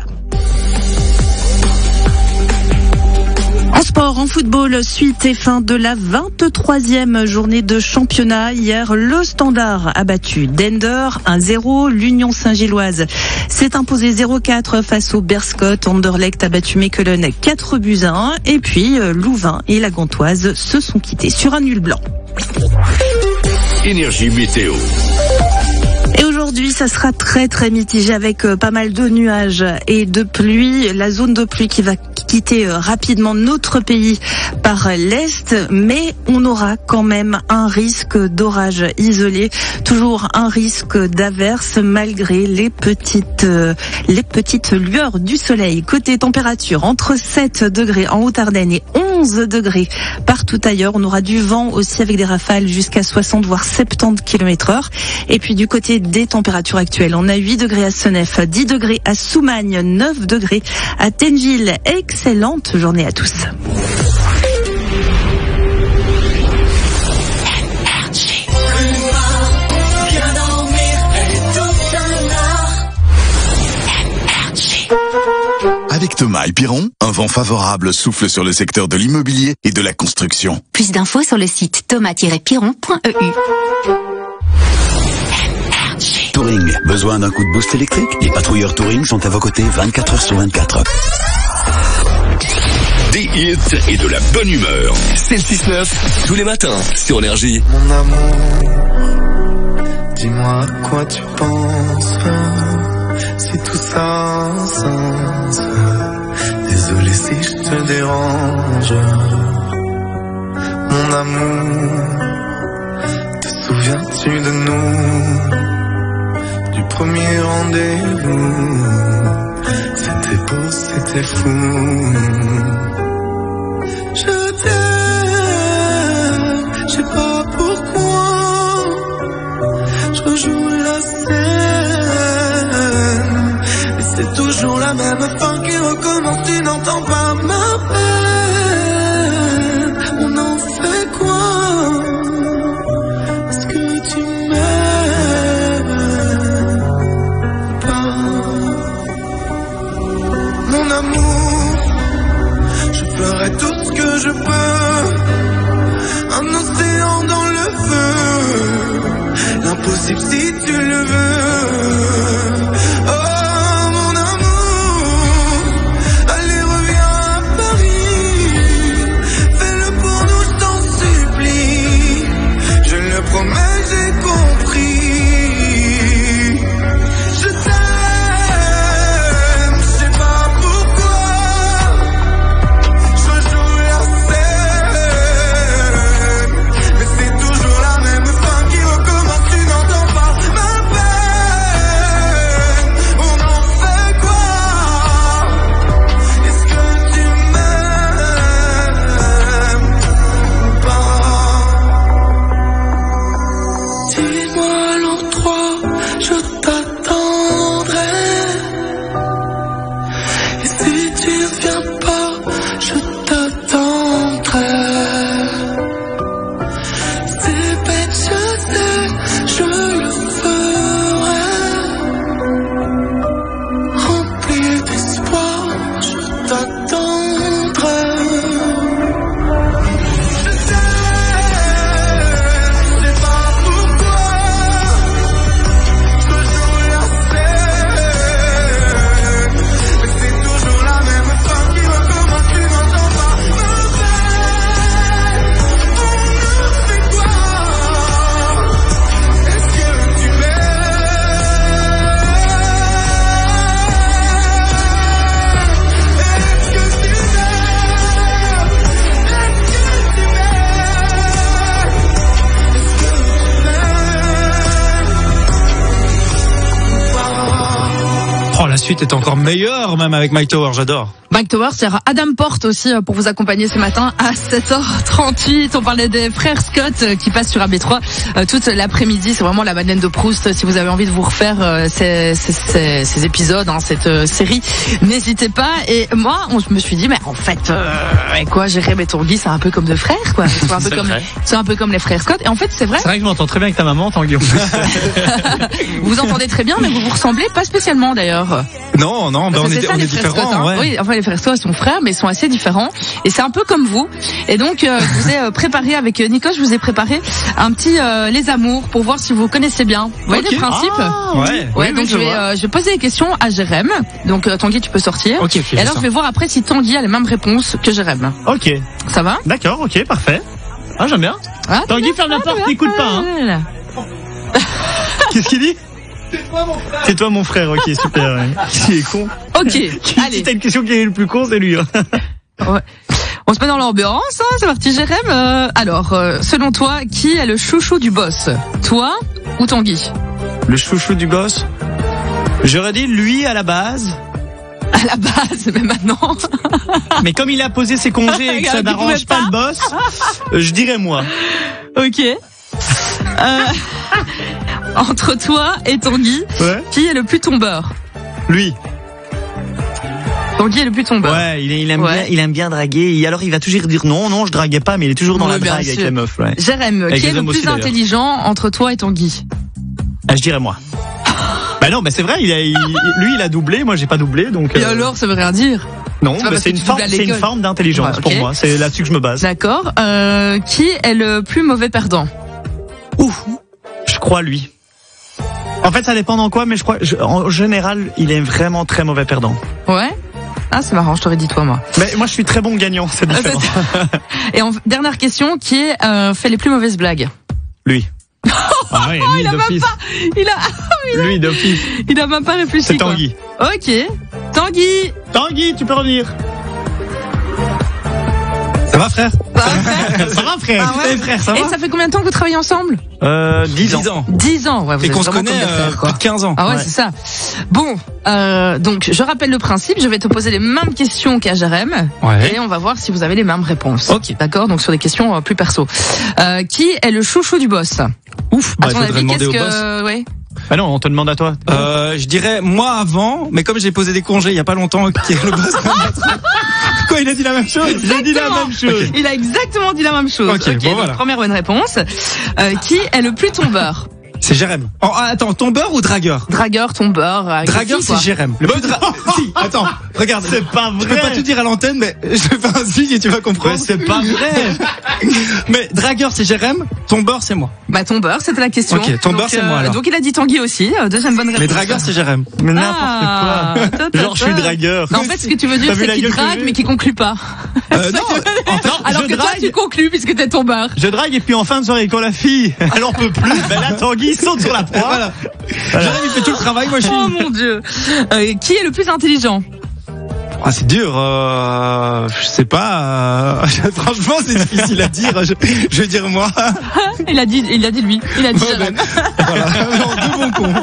Speaker 8: En sport, en football, suite et fin de la 23e journée de championnat. Hier, le Standard a battu Dender 1-0. L'Union Saint-Gilloise s'est imposée 0-4 face au Berscott. Anderlecht a battu Mechelen 4-1. Et puis, Louvain et la Gantoise se sont quittés sur un nul blanc.
Speaker 10: Énergie météo.
Speaker 8: Et aujourd'hui, ça sera très très mitigé avec pas mal de nuages et de pluie. La zone de pluie qui va quitter rapidement notre pays par l'est, mais on aura quand même un risque d'orage isolé, toujours un risque d'averse malgré les petites lueurs du soleil. Côté température, entre 7 degrés en Haute-Ardenne et 11 degrés partout ailleurs. On aura du vent aussi avec des rafales jusqu'à 60 voire 70 km/h. Et puis du côté des températures actuelles, on a 8 degrés à Senef, 10 degrés à Soumagne, 9 degrés à Tenjil. Excellente journée à tous.
Speaker 3: Avec Thomas et Piron, un vent favorable souffle sur le secteur de l'immobilier et de la construction.
Speaker 9: Plus d'infos sur le site thomas-piron.eu.
Speaker 21: Touring, besoin d'un coup de boost électrique? Les patrouilleurs Touring sont à vos côtés 24 heures sur 24.
Speaker 10: Des hits et de la bonne humeur. C'est le 6-9, tous les matins, sur Énergie.
Speaker 11: Mon amour, dis-moi à quoi tu penses, si tout ça a un sens. Désolé si je te dérange. Mon amour, te souviens-tu de nous? Du premier rendez-vous, c'était beau, c'était fou. Je t'aime, je sais pas pourquoi, je rejoue la scène, mais c'est toujours la même fin qui recommence, tu n'entends pas ma peine. On en fait quoi? Est-ce que tu m'aimes pas? Mon amour, je ferai tout ce que je peux, un océan dans le feu, l'impossible si tu le veux. Oh mon amour, allez reviens à Paris, fais-le pour nous, je t'en supplie, je le promets, j'ai compris. Je t'aime, je sais pas pourquoi, je rejoue la scène, mais c'est toujours la même fin qui recommence, tu n'entends pas ma peine. On en fait quoi? Est-ce que tu m'aimes ou pas? Dis-moi l'endroit, je t'attendrai. Et si tu viens pas, je t'attendrai. C'est bête, je sais, je le ferai. Rempli d'espoir, je t'attendrai. Je t'aime, je sais pas pourquoi,
Speaker 6: la suite est encore meilleure, même avec Mike Tower, j'adore.
Speaker 5: Mike Towers, il y aura Adam Porte aussi pour vous accompagner ce matin à 7h38. On parlait des frères Scott qui passent sur AB3 toute l'après-midi. C'est vraiment la Madeleine de Proust. Si vous avez envie de vous refaire ces épisodes, cette série, n'hésitez pas. Et moi, je me suis dit, mais en fait, Jérém et Tanguy, c'est un peu comme deux frères, quoi. C'est un peu comme les frères Scott. Et en fait, c'est vrai.
Speaker 7: C'est vrai que je m'entends très bien avec ta maman, Tanguy.
Speaker 5: Vous vous entendez très bien, mais vous vous ressemblez pas spécialement d'ailleurs.
Speaker 6: Non, on est différents.
Speaker 5: Scott,
Speaker 6: ouais.
Speaker 5: Oui, enfin les frères Scott sont frères, mais ils sont assez différents. Et c'est un peu comme vous. Et donc, je vous ai préparé avec Nico, je vous ai préparé un petit les amours pour voir si vous connaissez bien. Vous voyez les principes.
Speaker 6: Ouais.
Speaker 5: Donc je vais poser des questions à Jérém. Donc Tanguy, tu peux sortir.
Speaker 6: Okay,
Speaker 5: et alors je vais voir après si Tanguy a les mêmes réponses que Jérém.
Speaker 7: Ok.
Speaker 5: Ça va?
Speaker 7: D'accord, ok, parfait. Ah, j'aime bien.
Speaker 5: Ah,
Speaker 7: Tanguy, ferme la porte, n'écoute pas. Hein. Qu'est-ce qu'il dit? C'est toi mon frère, ok, super. Qui est con.
Speaker 5: Ok,
Speaker 7: allez. Si t'as une question qui est le plus con, c'est lui.
Speaker 5: Ouais. On se met dans l'ambiance, c'est parti Jérém. Alors, selon toi, qui est le chouchou du boss? Toi ou Tanguy?
Speaker 7: Le chouchou du boss? J'aurais dit lui à la base.
Speaker 5: À la base, mais maintenant.
Speaker 7: Mais comme il a posé ses congés et que ça n'arrange pas le boss, je dirais moi.
Speaker 5: Ok. Entre toi et Tanguy, qui est le plus tombeur?
Speaker 7: Lui.
Speaker 5: Tanguy est le plus tombeur.
Speaker 7: Ouais, il aime bien draguer. Et alors il va toujours dire non, je draguais pas, mais il est toujours dans la drague avec les meufs. Ouais.
Speaker 5: Jérém, qui est le plus intelligent entre toi et Tanguy?
Speaker 7: Je dirais moi. Bah non, mais c'est vrai, lui il a doublé, moi j'ai pas doublé, donc.
Speaker 5: Et alors, ça veut rien dire.
Speaker 7: Non, mais c'est une forme d'intelligence pour moi. C'est là-dessus que je me base.
Speaker 5: D'accord. Qui est le plus mauvais perdant?
Speaker 7: Je crois lui. En fait, ça dépend dans quoi, mais je crois, en général, il est vraiment très mauvais perdant.
Speaker 5: Ouais. Ah, c'est marrant, je t'aurais dit toi, moi.
Speaker 7: Mais moi, je suis très bon gagnant, c'est différent.
Speaker 5: Et dernière question, qui fait les plus mauvaises blagues?
Speaker 7: Lui. Ah ouais, lui d'office. Lui d'office.
Speaker 5: Il a même pas réfléchi.
Speaker 7: C'est Tanguy.
Speaker 5: Ok. Tanguy,
Speaker 7: tu peux revenir.
Speaker 6: Ça va, frère?
Speaker 7: Ça va, frère.
Speaker 5: Ah ouais.
Speaker 7: Frère, ça va.
Speaker 5: Et ça fait combien de temps que vous travaillez ensemble?
Speaker 7: 10 ans.
Speaker 5: 10 ans, ouais. Vous
Speaker 6: et qu'on se connaît plus de 15 ans.
Speaker 5: Ah ouais, c'est ça. Bon, donc je rappelle le principe. Je vais te poser les mêmes questions qu'à Jérém, et on va voir si vous avez les mêmes réponses.
Speaker 6: Ok.
Speaker 5: D'accord. Donc sur des questions plus perso. Qui est le chouchou du boss?
Speaker 6: Ouf.
Speaker 5: À ton avis,
Speaker 6: demander au boss.
Speaker 5: Ouais.
Speaker 7: Bah non, on te demande à toi.
Speaker 6: Je dirais moi avant, mais comme j'ai posé des congés il y a pas longtemps, qui est le boss. Quoi, il a dit la même chose?
Speaker 5: J'ai dit la même chose. Okay. Il a exactement dit la même chose.
Speaker 6: Ok, bon, voilà.
Speaker 5: Première bonne réponse. Qui est le plus tombeur?
Speaker 6: C'est Jérém. Oh, attends, tombeur ou dragueur?
Speaker 5: Dragueur, tombeur.
Speaker 6: Dragueur, c'est Jérém. Si, attends, regarde.
Speaker 7: C'est pas vrai.
Speaker 6: Je peux pas te dire à l'antenne, mais je vais faire un signe et tu vas comprendre.
Speaker 7: Mais c'est pas vrai.
Speaker 6: Mais dragueur, c'est Jérém. Tombeur, c'est moi.
Speaker 5: Bah, tombeur, c'était la question.
Speaker 6: Ok, tombeur, c'est moi alors.
Speaker 5: Donc il a dit Tanguy aussi. Deuxième bonne réponse.
Speaker 6: Mais dragueur, c'est Jérém.
Speaker 7: Mais n'importe quoi. Genre, je suis dragueur.
Speaker 5: Non, en fait, ce que tu veux dire, c'est qu'il drague, mais qu'il conclut pas.
Speaker 6: Non,
Speaker 5: alors que toi, tu conclus puisque t'es tombeur.
Speaker 7: Je drague et puis en fin de soirée, quand la fille, elle en peut plus, ben là, Tanguy saute sur la proie.
Speaker 6: Voilà. Jérém, il fait tout le travail, moi je suis.
Speaker 5: Oh mon Dieu. Qui est le plus intelligent?
Speaker 6: Ah, c'est dur, je sais pas, franchement c'est difficile à dire, je vais dire moi.
Speaker 5: Il a dit lui, il a dit Jérém.
Speaker 6: Voilà, deux bons cons.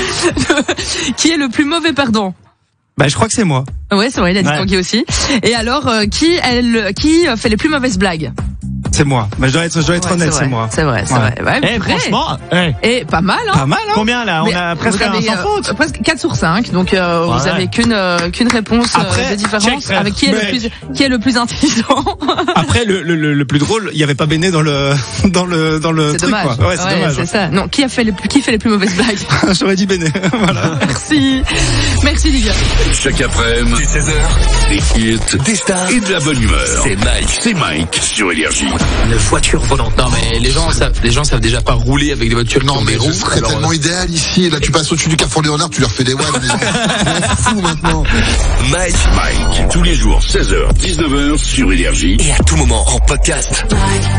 Speaker 5: Qui est le plus mauvais perdant?
Speaker 6: Bah, je crois que c'est moi.
Speaker 5: Ouais, c'est vrai, il a dit Tanguy aussi. Et alors, qui fait les plus mauvaises blagues?
Speaker 6: C'est moi. Bah, je dois être honnête, c'est moi.
Speaker 5: C'est vrai. Ouais,
Speaker 7: franchement,
Speaker 5: et pas mal, hein.
Speaker 6: Pas mal, hein.
Speaker 7: Combien, là? On a presque un sans faute.
Speaker 5: Presque 4 sur 5. Donc, vous avez qu'une réponse de différence. Avec qui est le plus intelligent.
Speaker 6: Après, le plus drôle, il y avait pas Béné dans le
Speaker 5: c'est
Speaker 6: truc,
Speaker 5: dommage.
Speaker 6: quoi. Ouais, c'est dommage.
Speaker 5: C'est ça. Non, qui fait les plus mauvaises blagues?
Speaker 6: J'aurais dit Béné. Voilà.
Speaker 5: Merci, les gars.
Speaker 10: Chaque après-midi, 16h, des hits, des stars et de la bonne humeur. C'est Mike sur Énergie.
Speaker 24: Une voiture volante. Non, mais les gens savent déjà pas rouler avec des voitures qui ont des roues.
Speaker 12: Ce serait tellement idéal ici. Là, tu passes au-dessus du Carrefour Léonard, tu leur fais des wads. C'est fou maintenant.
Speaker 10: Mike, tous les jours, 16h, 19h sur Énergie.
Speaker 24: Et à tout moment en podcast.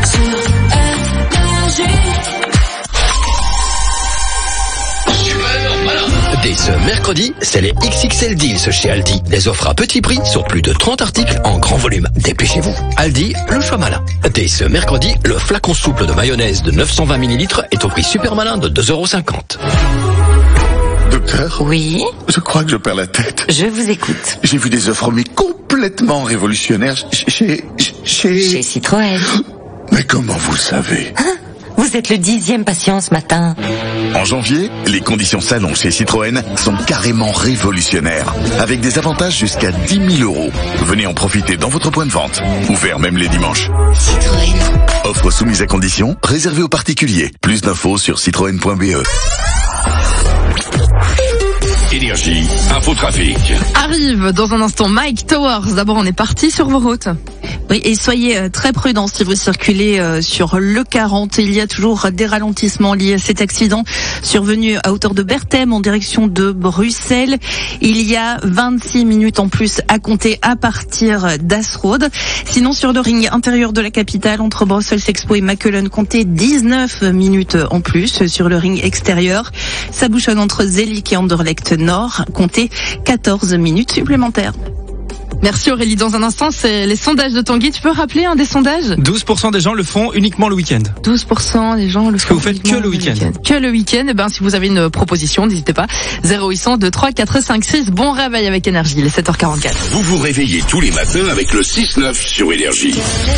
Speaker 24: Dès ce mercredi, c'est les XXL Deals chez Aldi. Des offres à petit prix sur plus de 30 articles en grand volume. Dépêchez-vous. Aldi, le choix malin. Dès ce mercredi, le flacon souple de mayonnaise de 920 ml est au prix super malin de 2,50 €.
Speaker 3: docteur?
Speaker 9: Oui.
Speaker 3: Je crois que je perds la tête.
Speaker 9: Je vous écoute.
Speaker 3: J'ai vu des offres mais complètement révolutionnaires chez
Speaker 9: Citroën.
Speaker 3: Mais comment vous le savez?
Speaker 9: Vous êtes le 10e patient ce matin.
Speaker 3: En janvier, les conditions salon chez Citroën sont carrément révolutionnaires, avec des avantages jusqu'à 10 000 €. Venez en profiter dans votre point de vente, ouvert même les dimanches.
Speaker 9: Citroën.
Speaker 3: Offre soumise à conditions, réservée aux particuliers. Plus d'infos sur citroën.be.
Speaker 10: Énergie, infotrafic.
Speaker 5: Arrive dans un instant Mike Towers. D'abord, on est parti sur vos routes.
Speaker 8: Oui, et soyez très prudents si vous circulez sur le 40. Il y a toujours des ralentissements liés à cet accident survenu à hauteur de Berthem en direction de Bruxelles. Il y a 26 minutes en plus à compter à partir d'Asrode. Sinon, sur le ring intérieur de la capitale, entre Brussels Expo et Makelen, comptez 19 minutes en plus. Sur le ring extérieur, ça bouchonne entre Zelik et Anderlecht Nord. Comptez 14 minutes supplémentaires.
Speaker 5: Merci Aurélie. Dans un instant, c'est les sondages de Tanguy. Tu peux rappeler un des sondages?
Speaker 6: 12% des gens le font uniquement le week-end.
Speaker 5: 12% des gens le font.
Speaker 6: Que vous faites que le week-end.
Speaker 5: Que le week-end. Eh ben, si vous avez une proposition, n'hésitez pas. 0800 23 456. Bon réveil avec Énergie. Il est 7h44.
Speaker 10: Vous vous réveillez tous les matins avec le 6-9 sur Énergie.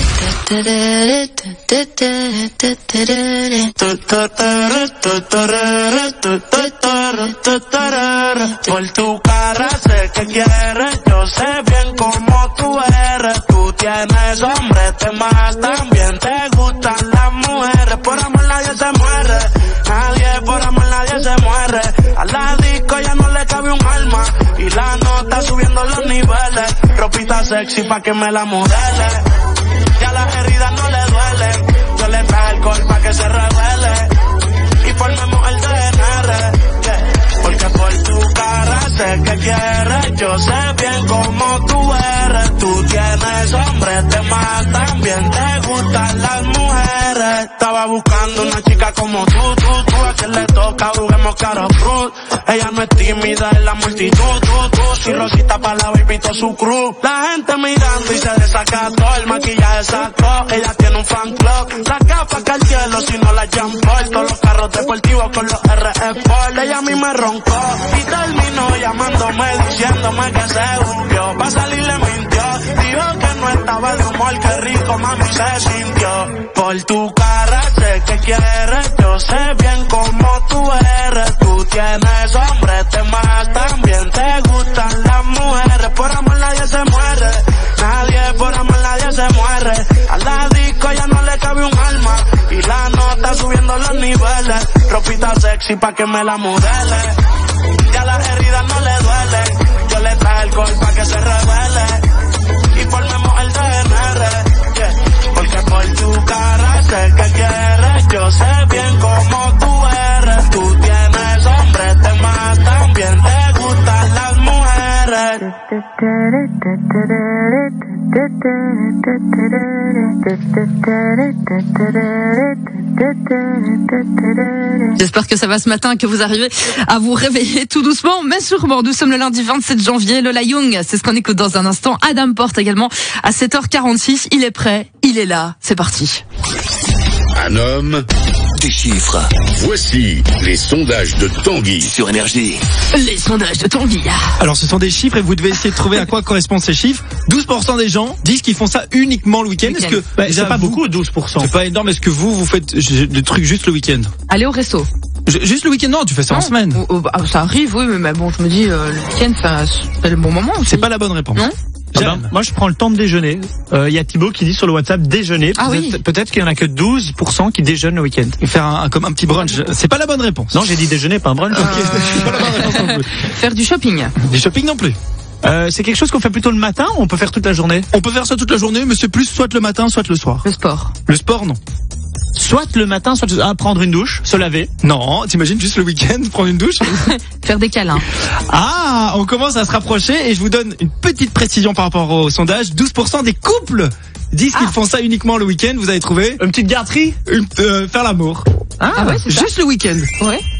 Speaker 14: Por tu cara sé que quieres, yo sé bien cómo tú eres. Tú tienes hombre, te más también te gustan las mujeres. Por amor nadie se muere, nadie por amor nadie se muere. A la disco ya no le cabe un alma y la nota subiendo los niveles. Ropita sexy pa' que me la modele, ya las heridas no le duelen. Yo le traje alcohol pa' que se revele y formemos el DNR. Porque por tu cara sé que quieres, yo sé bien cómo tú eres. Tú tienes hombre, te más también te gustan las mujeres. Estaba buscando una chica como tú, a quien le toca, juguemos cara cruz. Ella no es tímida en la multitud, tú, si Rosita pa' la baby todo su cruz. La gente mirando y se desacató, el maquillaje sacó, ella tiene un fan club. La gafas que al cielo si no la Jean-Paul, todos los carros deportivos con los RF Sport. Ella a mí me roncó y terminó llamándome diciéndome que se huyó. Pa' salir le mintió, dijo que no estaba el rumor, que rico mami se sintió. Por tu cara sé que quieres, yo sé bien cómo tú eres. Tú tienes hombre, te más también te gustan las mujeres. Por amor nadie se muere, nadie por amor nadie se muere. A la disco ya no le cabe un alma y la nota subiendo los niveles. Ropita sexy pa' que me la modele, ya las heridas no le duelen. Yo le traje alcohol pa' que se revele y formemos el DNR, yeah. Porque por tu cara sé que quieres, yo sé bien cómo tú eres. Tú tienes hombre, te más también te gustan las mujeres.
Speaker 5: J'espère que ça va ce matin, que vous arrivez à vous réveiller tout doucement, mais sûrement. Nous sommes le lundi 27 janvier, Lola Young, c'est ce qu'on écoute dans un instant. Adam Porte également à 7h46. Il est prêt, il est là, c'est parti.
Speaker 10: Un homme, des chiffres. Voici les sondages de Tanguy sur Énergie.
Speaker 5: Les sondages de Tanguy.
Speaker 6: Alors ce sont des chiffres et vous devez essayer de trouver à quoi correspondent ces chiffres. 12% des gens disent qu'ils font ça uniquement le week-end. Est-ce que
Speaker 7: c'est pas beaucoup, 12%.
Speaker 6: C'est pas énorme. Est-ce que vous faites des trucs juste le week-end?
Speaker 5: Aller au resto.
Speaker 6: Juste le week-end? Non, tu fais ça en semaine.
Speaker 5: Ça arrive, oui, mais bon, je me dis, le week-end, c'est le bon moment aussi.
Speaker 6: C'est pas la bonne réponse.
Speaker 5: Non?
Speaker 7: Moi je prends le temps de déjeuner. Il y a Thibaut qui dit sur le WhatsApp déjeuner. Peut-être qu'il y en a que 12% qui déjeunent le week-end.
Speaker 6: Faire comme un petit brunch. C'est pas la bonne réponse.
Speaker 7: Non, j'ai dit déjeuner, pas un brunch.
Speaker 6: C'est pas la bonne réponse non plus.
Speaker 5: Faire du shopping.
Speaker 6: Du shopping non plus.
Speaker 7: C'est quelque chose qu'on fait plutôt le matin ou on peut faire toute la journée?
Speaker 6: On peut faire ça toute la journée, mais c'est plus soit le matin, soit le soir.
Speaker 5: Le sport.
Speaker 6: Le sport, non.
Speaker 7: Soit le matin, soit prendre une douche, se laver.
Speaker 6: Non, t'imagines juste le week-end prendre une douche?
Speaker 5: Faire des câlins.
Speaker 6: Ah, on commence à se rapprocher et je vous donne une petite précision par rapport au sondage. 12% des couples disent qu'ils font ça uniquement le week-end. Vous avez trouvé?
Speaker 7: Une petite garderie?
Speaker 6: Faire l'amour.
Speaker 5: Ah ouais, c'est ça.
Speaker 6: Juste le week-end.
Speaker 5: Ouais.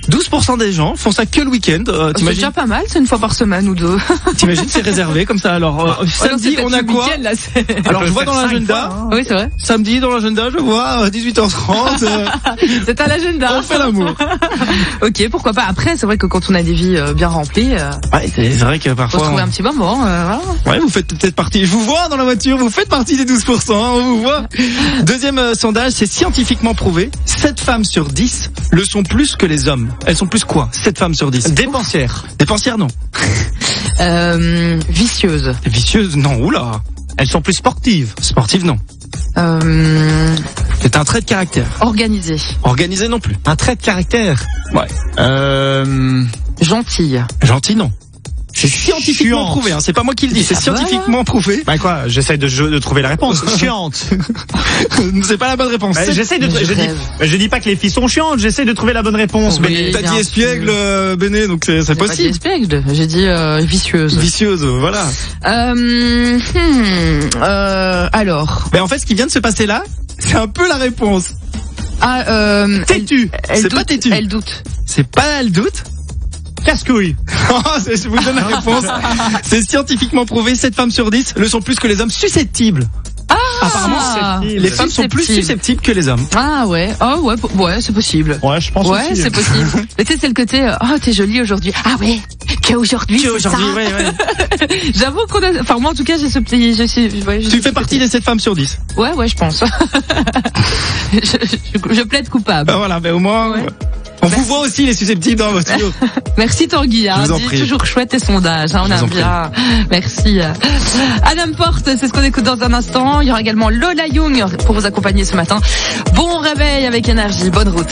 Speaker 6: 12% des gens font ça que le week-end.
Speaker 5: C'est
Speaker 6: T'imagines
Speaker 5: déjà pas mal, c'est une fois par semaine ou deux.
Speaker 6: T'imagines, c'est réservé comme ça. Alors samedi,
Speaker 5: non,
Speaker 6: on a quoi
Speaker 5: week-end, là,
Speaker 6: Alors je vois dans l'agenda.
Speaker 5: Oui, c'est vrai.
Speaker 6: Samedi dans l'agenda, je vois 18h30.
Speaker 5: C'est à l'agenda.
Speaker 6: On fait l'amour.
Speaker 5: Ok, pourquoi pas. Après, c'est vrai que quand on a des vies bien remplies,
Speaker 6: ouais, c'est vrai que parfois
Speaker 5: faut trouver un petit moment. Voilà.
Speaker 6: Ouais, vous faites peut-être partie. Je vous vois dans la voiture, vous faites partie des 12%. On vous voit. Deuxième sondage, c'est scientifiquement prouvé. 7 femmes sur 10 le sont plus que les hommes. Elles sont plus quoi 7 femmes sur 10.
Speaker 7: Dépensières.
Speaker 6: Dépensières, non.
Speaker 5: Vicieuses.
Speaker 6: Vicieuses, non. Oula.
Speaker 7: Elles sont plus sportives.
Speaker 6: Sportives, non. C'est un trait de caractère.
Speaker 5: Organisées.
Speaker 6: Organisé non plus.
Speaker 7: Un trait de caractère.
Speaker 6: Ouais.
Speaker 5: Gentille.
Speaker 6: Gentil, non. C'est scientifiquement prouvé, hein. C'est pas moi qui le dis, c'est scientifiquement prouvé.
Speaker 7: Bah quoi, j'essaie de trouver la réponse. Chiante.
Speaker 6: C'est pas la bonne réponse.
Speaker 7: Bah, je dis pas que les filles sont chiantes, j'essaie de trouver la bonne réponse.
Speaker 6: Mais t'as dit espiègle, Béné, donc c'est possible.
Speaker 5: Pas dit espiègle, j'ai dit vicieuse.
Speaker 6: Vicieuse, voilà.
Speaker 5: Alors.
Speaker 6: Mais en fait, ce qui vient de se passer là, c'est un peu la réponse.
Speaker 7: Têtu.
Speaker 6: C'est pas têtu.
Speaker 5: Elle doute.
Speaker 6: C'est pas elle doute.
Speaker 7: Casse-couille.
Speaker 6: Je vous donne la réponse. C'est scientifiquement prouvé, 7 femmes sur 10 le sont plus que les hommes susceptibles. Apparemment, les femmes sont plus susceptibles que les hommes.
Speaker 5: Ah ouais, ouais, c'est possible.
Speaker 7: Ouais, je pense aussi.
Speaker 5: Ouais, c'est possible. Mais tu sais, c'est le côté, t'es jolie aujourd'hui. Ah ouais, qu'aujourd'hui.
Speaker 6: Ouais.
Speaker 5: J'avoue qu'on a, enfin moi en tout cas, j'ai ce petit,
Speaker 6: tu fais partie des 7 femmes sur 10.
Speaker 5: Ouais, je pense. je plaide coupable.
Speaker 6: Voilà, mais au moins. Ouais. On vous voit aussi les susceptibles dans votre studio.
Speaker 5: Merci Tanguy, toujours chouette tes sondages, on aime bien. Merci. Adam Porte, c'est ce qu'on écoute dans un instant. Il y aura également Lola Young pour vous accompagner ce matin. Bon réveil avec énergie, bonne route.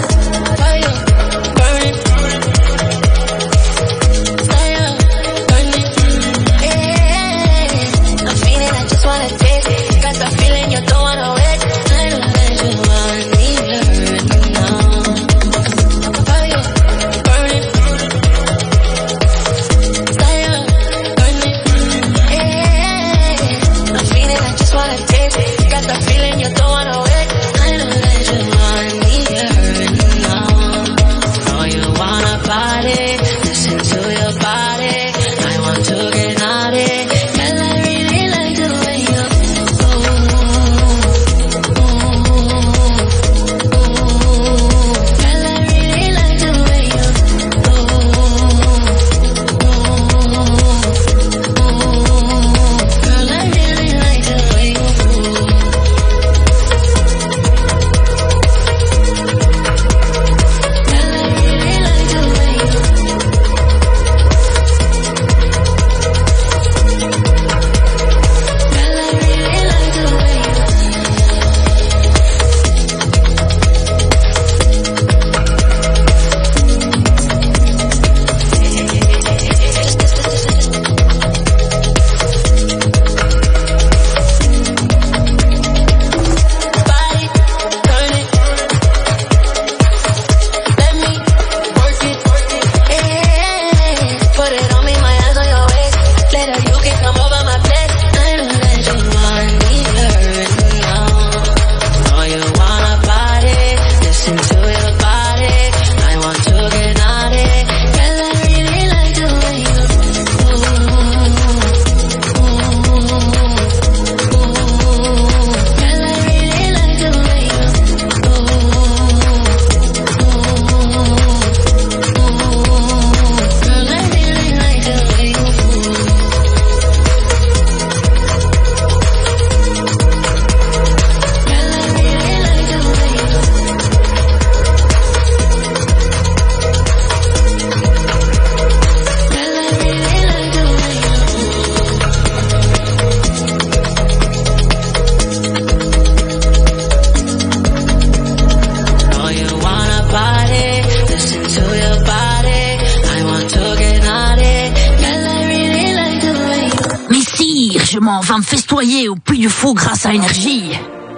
Speaker 16: Va me festoyer au Puy du Fou grâce à énergie.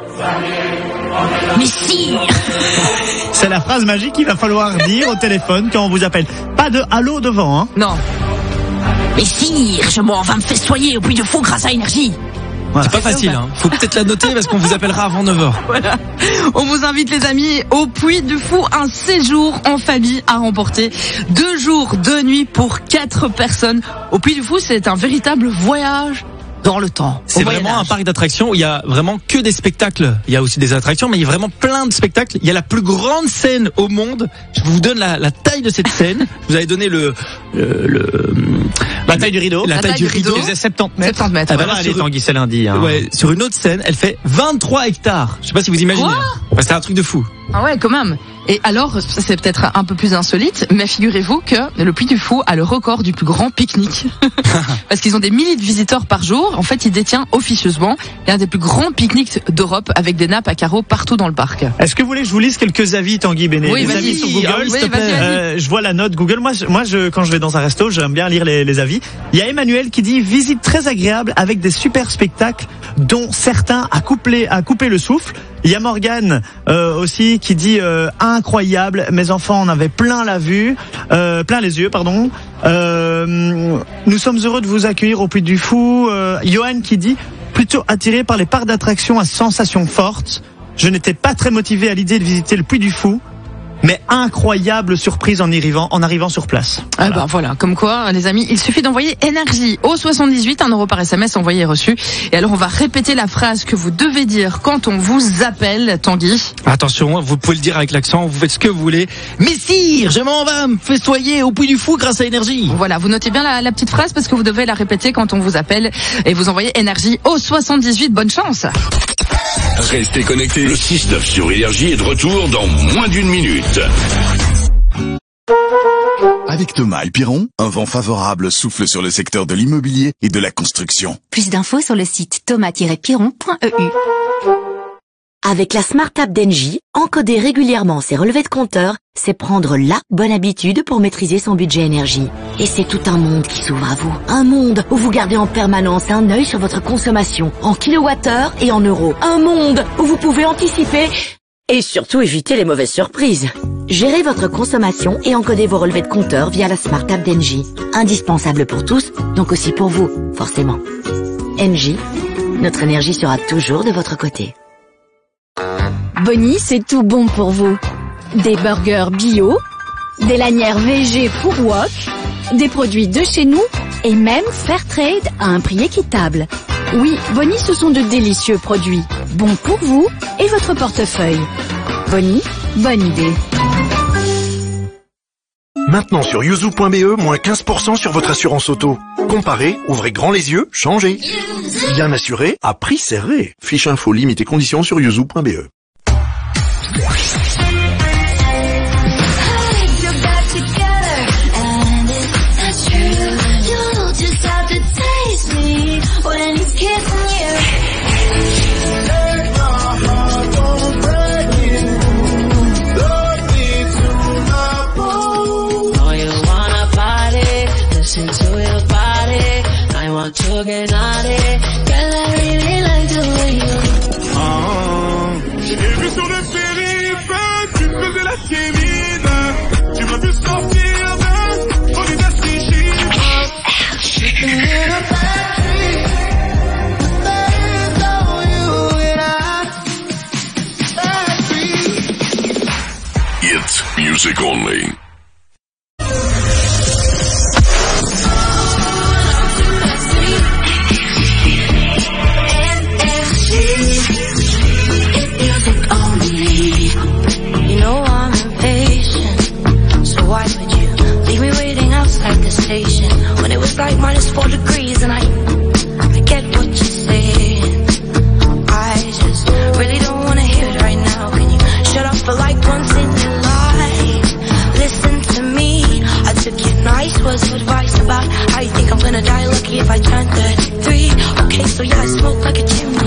Speaker 16: Mais sire,
Speaker 7: c'est la phrase magique qu'il va falloir dire au téléphone quand on vous appelle. Pas de allô devant, hein.
Speaker 5: Non.
Speaker 16: Mais sire, va me festoyer au Puy du Fou grâce à énergie.
Speaker 6: C'est pas facile, hein. Faut peut-être la noter parce qu'on vous appellera avant 9h.
Speaker 5: Voilà. On vous invite, les amis, au Puy du Fou, un séjour en famille à remporter. 2 jours, 2 nuits pour 4 personnes. Au Puy du Fou, c'est un véritable voyage dans le temps.
Speaker 6: C'est vraiment un parc d'attractions où il y a vraiment que des spectacles. Il y a aussi des attractions, mais il y a vraiment plein de spectacles. Il y a la plus grande scène au monde. Je vous donne la taille de cette scène. Je vous avais donné
Speaker 7: la taille du rideau.
Speaker 6: La taille du rideau.
Speaker 7: Il faisait 70 mètres.
Speaker 5: 70 mètres.
Speaker 7: Ah bah là, elle est Tanguy, c'est lundi. Hein.
Speaker 6: Ouais, sur une autre scène, elle fait 23 hectares. Je sais pas si vous imaginez.
Speaker 5: Quoi ?
Speaker 6: C'est un truc de fou.
Speaker 5: Ah ouais, quand même. Et alors, ça, c'est peut-être un peu plus insolite, mais figurez-vous que le Puy du Fou a le record du plus grand pique-nique. Parce qu'ils ont des milliers de visiteurs par jour. En fait, il détient officieusement l'un des plus grands pique-niques d'Europe avec des nappes à carreaux partout dans le parc.
Speaker 7: Est-ce que vous voulez que je vous lise quelques avis, Tanguy Béné?
Speaker 5: Oui,
Speaker 7: les avis sur Google,
Speaker 5: oui,
Speaker 7: s'il te plaît.
Speaker 5: vas-y.
Speaker 7: Je vois la note Google. Moi, quand je vais dans un resto, j'aime bien lire les avis. Il y a Emmanuel qui dit visite très agréable avec des super spectacles dont certains a coupé le souffle. Il y a Morgane aussi qui dit incroyable, mes enfants en avaient plein les yeux, pardon. Nous sommes heureux de vous accueillir au Puy du Fou. Johan qui dit plutôt attiré par les parcs d'attractions à sensations fortes. Je n'étais pas très motivé à l'idée de visiter le Puy du Fou, mais incroyable surprise en arrivant sur place.
Speaker 5: Voilà. Ah ben voilà, comme quoi, les amis, il suffit d'envoyer énergie au 78, 1 € par SMS envoyé et reçu. Et alors, on va répéter la phrase que vous devez dire quand on vous appelle, Tanguy.
Speaker 6: Attention, vous pouvez le dire avec l'accent, vous faites ce que vous voulez. Messire, je m'en vais me festoyer au Puy du Fou grâce à énergie.
Speaker 5: Voilà, vous notez bien la petite phrase parce que vous devez la répéter quand on vous appelle et vous envoyez énergie au 78. Bonne chance.
Speaker 10: Restez connectés. Le 6-9 sur Énergie est de retour dans moins d'1 minute.
Speaker 3: Avec Thomas et Piron, un vent favorable souffle sur le secteur de l'immobilier et de la construction.
Speaker 9: Plus d'infos sur le site thomas-piron.eu. Avec la Smart App d'Engie, encoder régulièrement ses relevés de compteur, c'est prendre la bonne habitude pour maîtriser son budget énergie. Et c'est tout un monde qui s'ouvre à vous. Un monde où vous gardez en permanence un œil sur votre consommation, en kilowattheures et en euros. Un monde où vous pouvez anticiper et surtout éviter les mauvaises surprises. Gérez votre consommation et encodez vos relevés de compteur via la Smart App d'Engie. Indispensable pour tous, donc aussi pour vous, forcément. Engie, notre énergie sera toujours de votre côté.
Speaker 17: Bonnie, c'est tout bon pour vous. Des burgers bio, des lanières VG pour wok, des produits de chez nous et même Fairtrade à un prix équitable. Oui, Bonnie, ce sont de délicieux produits, bons pour vous et votre portefeuille. Bonnie, bonne idée.
Speaker 22: Maintenant sur yuzu.be, moins 15% sur votre assurance auto. Comparez, ouvrez grand les yeux, changez. Bien assuré, à prix serré. Fiche info, limite et conditions sur yuzu.be.
Speaker 11: To get naughty, girl, I really like the way you. J'ai vu sur le périph', tu faisais la kémine. Tu m'as vu sortir de folie d'Astichi.
Speaker 10: It's music only.
Speaker 1: When it was like -4 degrees and I get what you're saying. I just really don't wanna hear it right now. Can you shut up for like once in your life? Listen to me, I took your nice words of advice about how you think I'm gonna die lucky if I turn 33. Okay, so yeah, I smoke like a chimney.